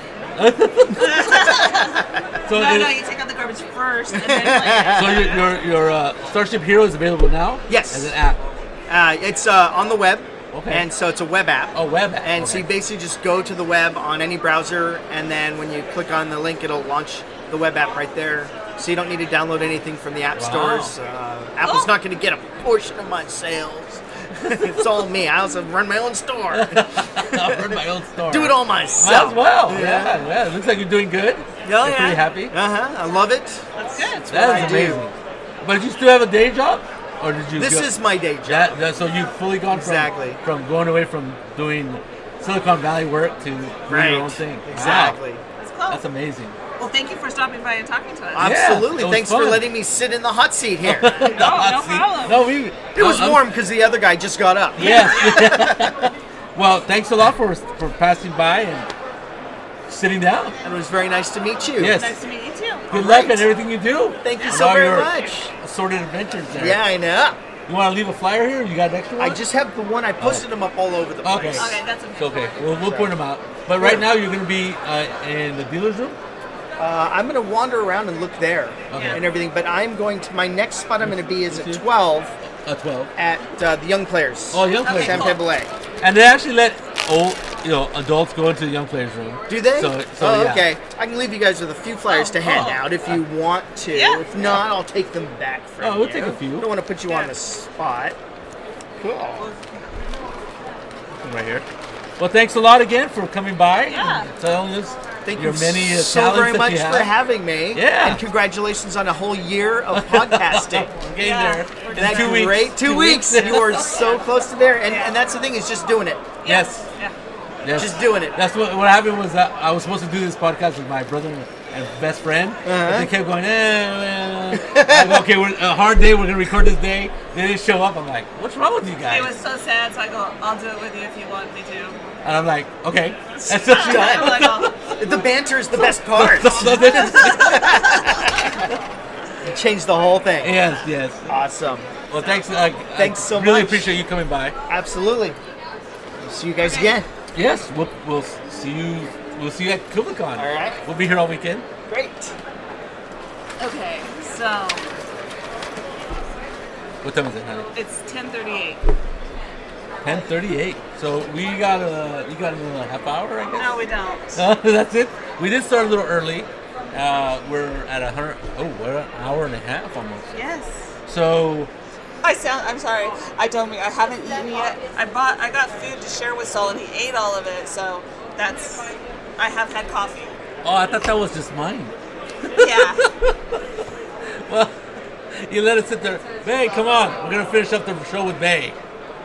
So, No, you take out the garbage first and then play it. so your Starship Hero is available now. Yes. As an app. It's on the web. Okay. And so it's a web app. Oh, web app. And so you basically just go to the web on any browser, and then when you click on the link, it'll launch the web app right there. So you don't need to download anything from the app Wow. stores. Apple's not going to get a portion of my sales. It's all me. I also run my own store. I'll run my own store. Do it all Might myself. as well. Yeah. It looks like you're doing good. Oh, You're yeah. pretty happy. I love it. That's good. That I is do. amazing. But you still have a day job, or did you? This go- is my day job. so you've fully gone Exactly. from going away from doing Silicon Valley work to doing your own thing. Wow. Exactly. That's cool. That's amazing. Well, thank you for stopping by and talking to us. Absolutely. it was Thanks for fun. letting me sit in the hot seat here. No problem. No, It was warm because the other guy just got up. Yes. Well, thanks a lot for passing by and sitting down. And it was very nice to meet you. Yes. Nice to meet you too. Good All luck right. in everything you do. Thank you And so all very your much. Assorted adventures there. Yeah, I know. You want to leave a flyer here? You got an extra one? I just have the one. I posted them up all over the place. Okay. Okay, that's okay. It's okay. We'll point them out. But right now you're going to be in the dealer's room? I'm going to wander around and look there Okay. and everything. But I'm going to, my next spot I'm going to be is at 12 12. at the Young Players. Oh, Young Players. Champagne Ballet. And they actually let adults go into the young players room. Do they? So oh, yeah. okay. I can leave you guys with a few flyers to hand Oh. out if you want to. Yeah. If not, I'll take them back from Oh, we'll you. take a few. Don't want to put you on the spot. Cool. Right here. Well, thanks a lot again for coming by. Yeah. And telling us Thank your you many so talents very that much you for have. having me. Yeah. And congratulations on a whole year of podcasting. We're getting Yeah. there. We're In That's 2 weeks. great. 2 weeks. You are so close to there. And that's the thing, is just doing it. Yes. Yeah. Yes. Just doing it. That's what happened was that I was supposed to do this podcast with my brother and best friend. But they kept going, I go, okay, a hard day. We're going to record this day. They didn't show up. I'm like, what's wrong with you guys? It was so sad, so I go, I'll do it with you if you want me to. And I'm like, okay. And so she I'm like, oh, The banter is the best part. Change the whole thing. Yes. Awesome. Well, thanks. Thanks so Really much. appreciate you coming by. Absolutely. See you guys again. Yes, we'll see you. We'll see you at KublaCon. All right. We'll be here all weekend. Great. okay, so What time is it, honey? it's 10:38. 10:38. So you got another half hour, I guess. No, we don't. That's it. We did start a little early. We're at 100. Oh, we're an hour and a half almost. Yes. So I'm sorry. I haven't eaten yet. I got food to share with Sol, and he ate all of it. So I have had coffee. I thought that was just mine. Yeah. Well, you let it sit there. Bay, come on. We're gonna finish up the show with Bay.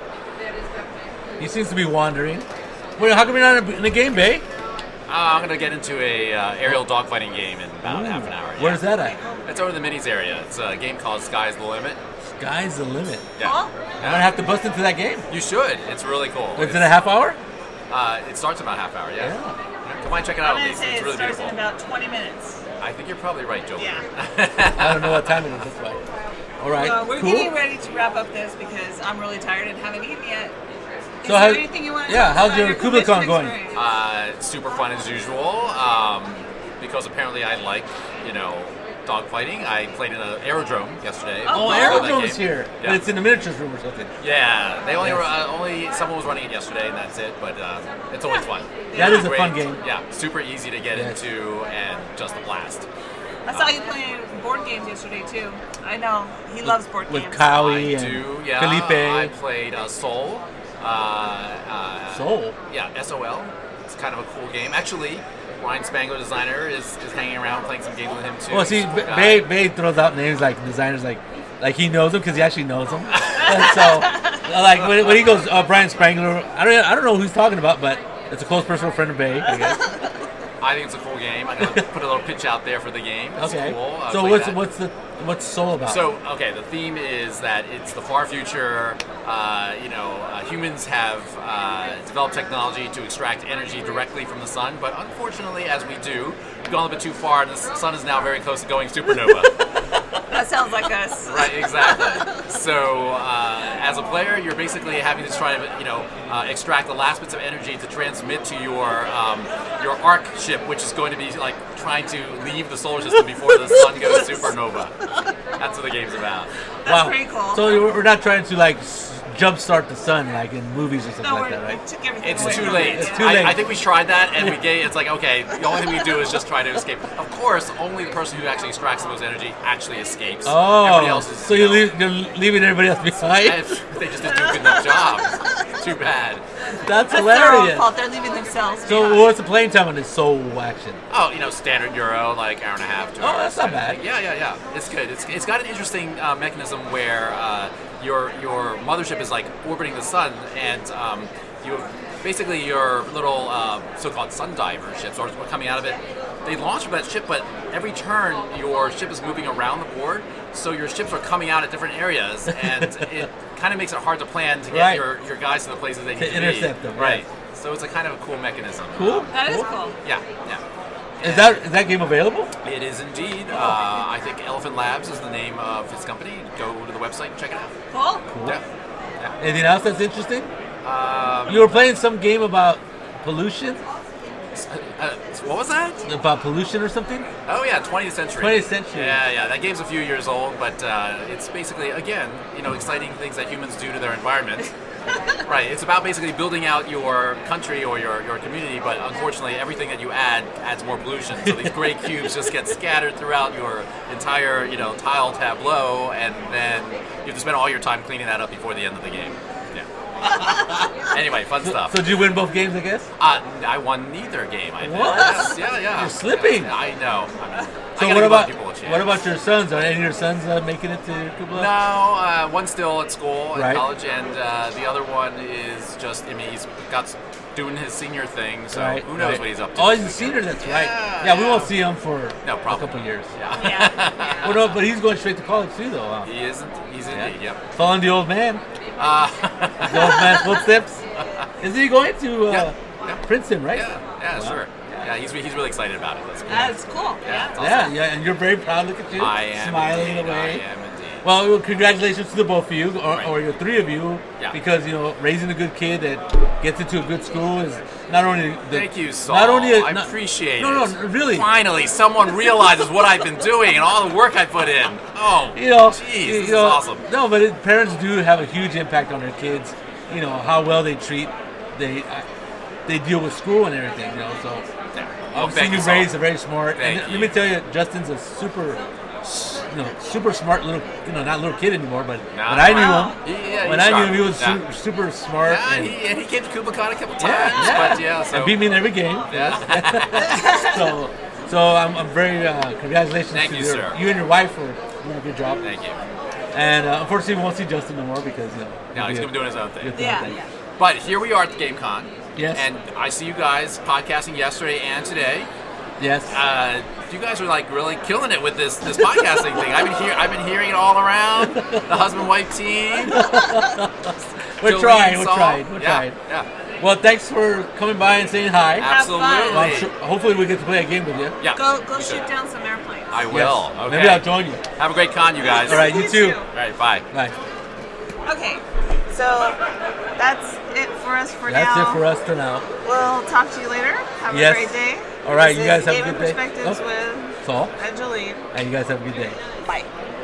He seems to be wandering. Wait, how come you're not in a game, Bay? I'm going to get into a aerial dogfighting game in about half an hour. yeah. Where's that at? It's over in the minis area. It's a game called Sky's the Limit. Sky's the limit. Yeah. Huh? I'm gonna have to bust into that game. You should. It's really cool. Is it a half hour? It starts about half hour, yeah. Yeah. Come on, check it I'm out at gonna least. say It's it really starts beautiful. in about 20 minutes. I think you're probably right, Joe. Yeah. I don't know what time it is. That's why. All right. We're cool. getting ready to wrap up this because I'm really tired and haven't eaten yet. Is So there how- anything you want to yeah, talk how's about your convention KublaCon going? experience? Super fun as usual. Because apparently I like, dogfighting. I played in an aerodrome yesterday. Oh, That Aerodrome game. is here. Yeah. But it's in the miniatures room or something. Yeah, they only Yes. were only someone was running it yesterday, and that's it. But it's always fun. That is a Great. fun game. Yeah, super easy to get Yes. into and just a blast. I saw you playing board games yesterday too. I know he loves board With games. Cowie I and do, yeah. Felipe. I played Soul. Soul. Yeah, SOL. It's kind of a cool game. Actually, Ryan Spangler, designer, is hanging around playing some games with him too. Well, see, He's a cool guy. Bay throws out names like designers like he knows them because he actually knows them. And so, like when he goes, Brian Spangler, I don't know who he's talking about, but it's a close personal friend of Bay, I guess. I think it's a cool game. I'm gonna put a little pitch out there for the game. It's Okay. cool. I'll So play that. what's Soul about? So, okay, the theme is that it's the far future. Humans have developed technology to extract energy directly from the sun, but unfortunately, as we do, we've gone a bit too far, and the sun is now very close to going supernova. That sounds like us. Right, exactly. So, as a player, you're basically having to try to, extract the last bits of energy to transmit to your arc ship, which is going to be like trying to leave the solar system before the sun goes supernova. That's what the game's about. That's pretty cool. So we're not trying to like jumpstart the sun like in movies or something No, like that, we right? took everything It's away too from late. it. It's too late. I think we tried that, and it's like, okay, the only thing we do is just try to escape. Of course, only the person who actually extracts the most energy actually escapes. Everybody Oh, else is, so you're leaving everybody else behind? they just didn't do a good enough job. Too bad. That's That's their own hilarious. fault. They're leaving themselves So behind. what's the playing time on this Soul action? Oh, standard Euro, like hour and a half, 2 hours. Oh, that's not kind of bad. thing. Yeah. It's good. It's got an interesting mechanism where your mothership is like orbiting the sun, and you basically your little so-called sun diver ships are coming out of it. They launch from that ship, but every turn your ship is moving around the board, so your ships are coming out at different areas, and it kind of makes it hard to plan to get Right. your guys to the places they need to intercept be. them, Right. yes. So it's a kind of a cool mechanism. Cool. That is cool. Yeah. Is that game available? It is indeed. I think Elephant Labs is the name of his company. Go to the website and check it out. Cool. Yeah. Anything else that's interesting? You were playing some game about pollution? What was that? About pollution or something? Oh yeah, 20th century. 20th century. Yeah. That game's a few years old, but it's basically again, exciting things that humans do to their environment. Right. It's about basically building out your country or your community, but unfortunately, everything that you add adds more pollution. So these gray cubes just get scattered throughout your entire, tile tableau, and then you have to spend all your time cleaning that up before the end of the game. Yeah. Anyway, fun stuff. So did you win both games, I guess? I won neither game. I think. What? Yes, yeah. You're slipping. I know. So I gotta give other people a chance. what about your sons? Are any of your sons making it to Kubla? No, one's still at school, at Right. college, and the other one is just, he's doing his senior thing, so Right, who knows right. what he's up to. Oh, he's a senior, that's right. Yeah, Yeah, we yeah. won't see him for No, a probably. couple years. Yeah. Yeah. Well, no, but he's going straight to college too, though. Huh? He isn't. He's indeed, yep. Following the old man. The old man's footsteps. Isn't he going to Yeah. Princeton, right? Yeah, sure. Yeah, he's really excited about it. That's cool. That's cool. Yeah, it's Yeah, awesome. yeah, and you're very proud. Look at you, I am smiling indeed, away. I am indeed. Well, congratulations to the both of you, Right. or the three of you, Yeah. because raising a good kid that gets into a good school is not only Thank you, Saul. not only I appreciate it. No, really. Finally, someone realizes what I've been doing and all the work I put in. Oh, jeez, this is awesome. No, but parents do have a huge impact on their kids. How well they treat, they deal with school and everything. So Yeah. I've Well, seen thank you you, Saul. raised a very smart. Thank and you. let me tell you, Justin's a super smart little, not little kid anymore, but Nah. when I knew Wow. him, Yeah, when he's I knew sharp. him, he was Yeah. super smart. Yeah, and, he came to KubaCon a couple times, yeah, but yeah, so and beat me in every game. yeah. So I'm very congratulations Thank to you, sir. you and your wife for doing a good job. Thank you. And unfortunately, we won't see Justin no more because No, he's gonna be doing his own thing. Yeah. But here we are at the GameCon. Yes. And I see you guys podcasting yesterday and today. Yes. You guys are like really killing it with this podcasting thing. I've been hearing it all around. The husband-wife team. We're Jolene, trying. We're Saul. trying. We're Yeah, trying. yeah. Well, thanks for coming by and saying hi. Absolutely. Well, I'm sure, hopefully, we get to play a game with you. Yeah. Go you shoot should. down some airplanes. I will. Yes. Okay. Maybe I'll join you. Have a great con, you guys. All right, you Please too. do. All right. Bye. Bye. Okay, so that's it for us for That's now. it for us for now. We'll talk to you later. Have Yes. a great day. All right, This you guys is have a Gaming good day. Perspectives Oh. with Saul. And Jolene. And you guys have a good day. Bye.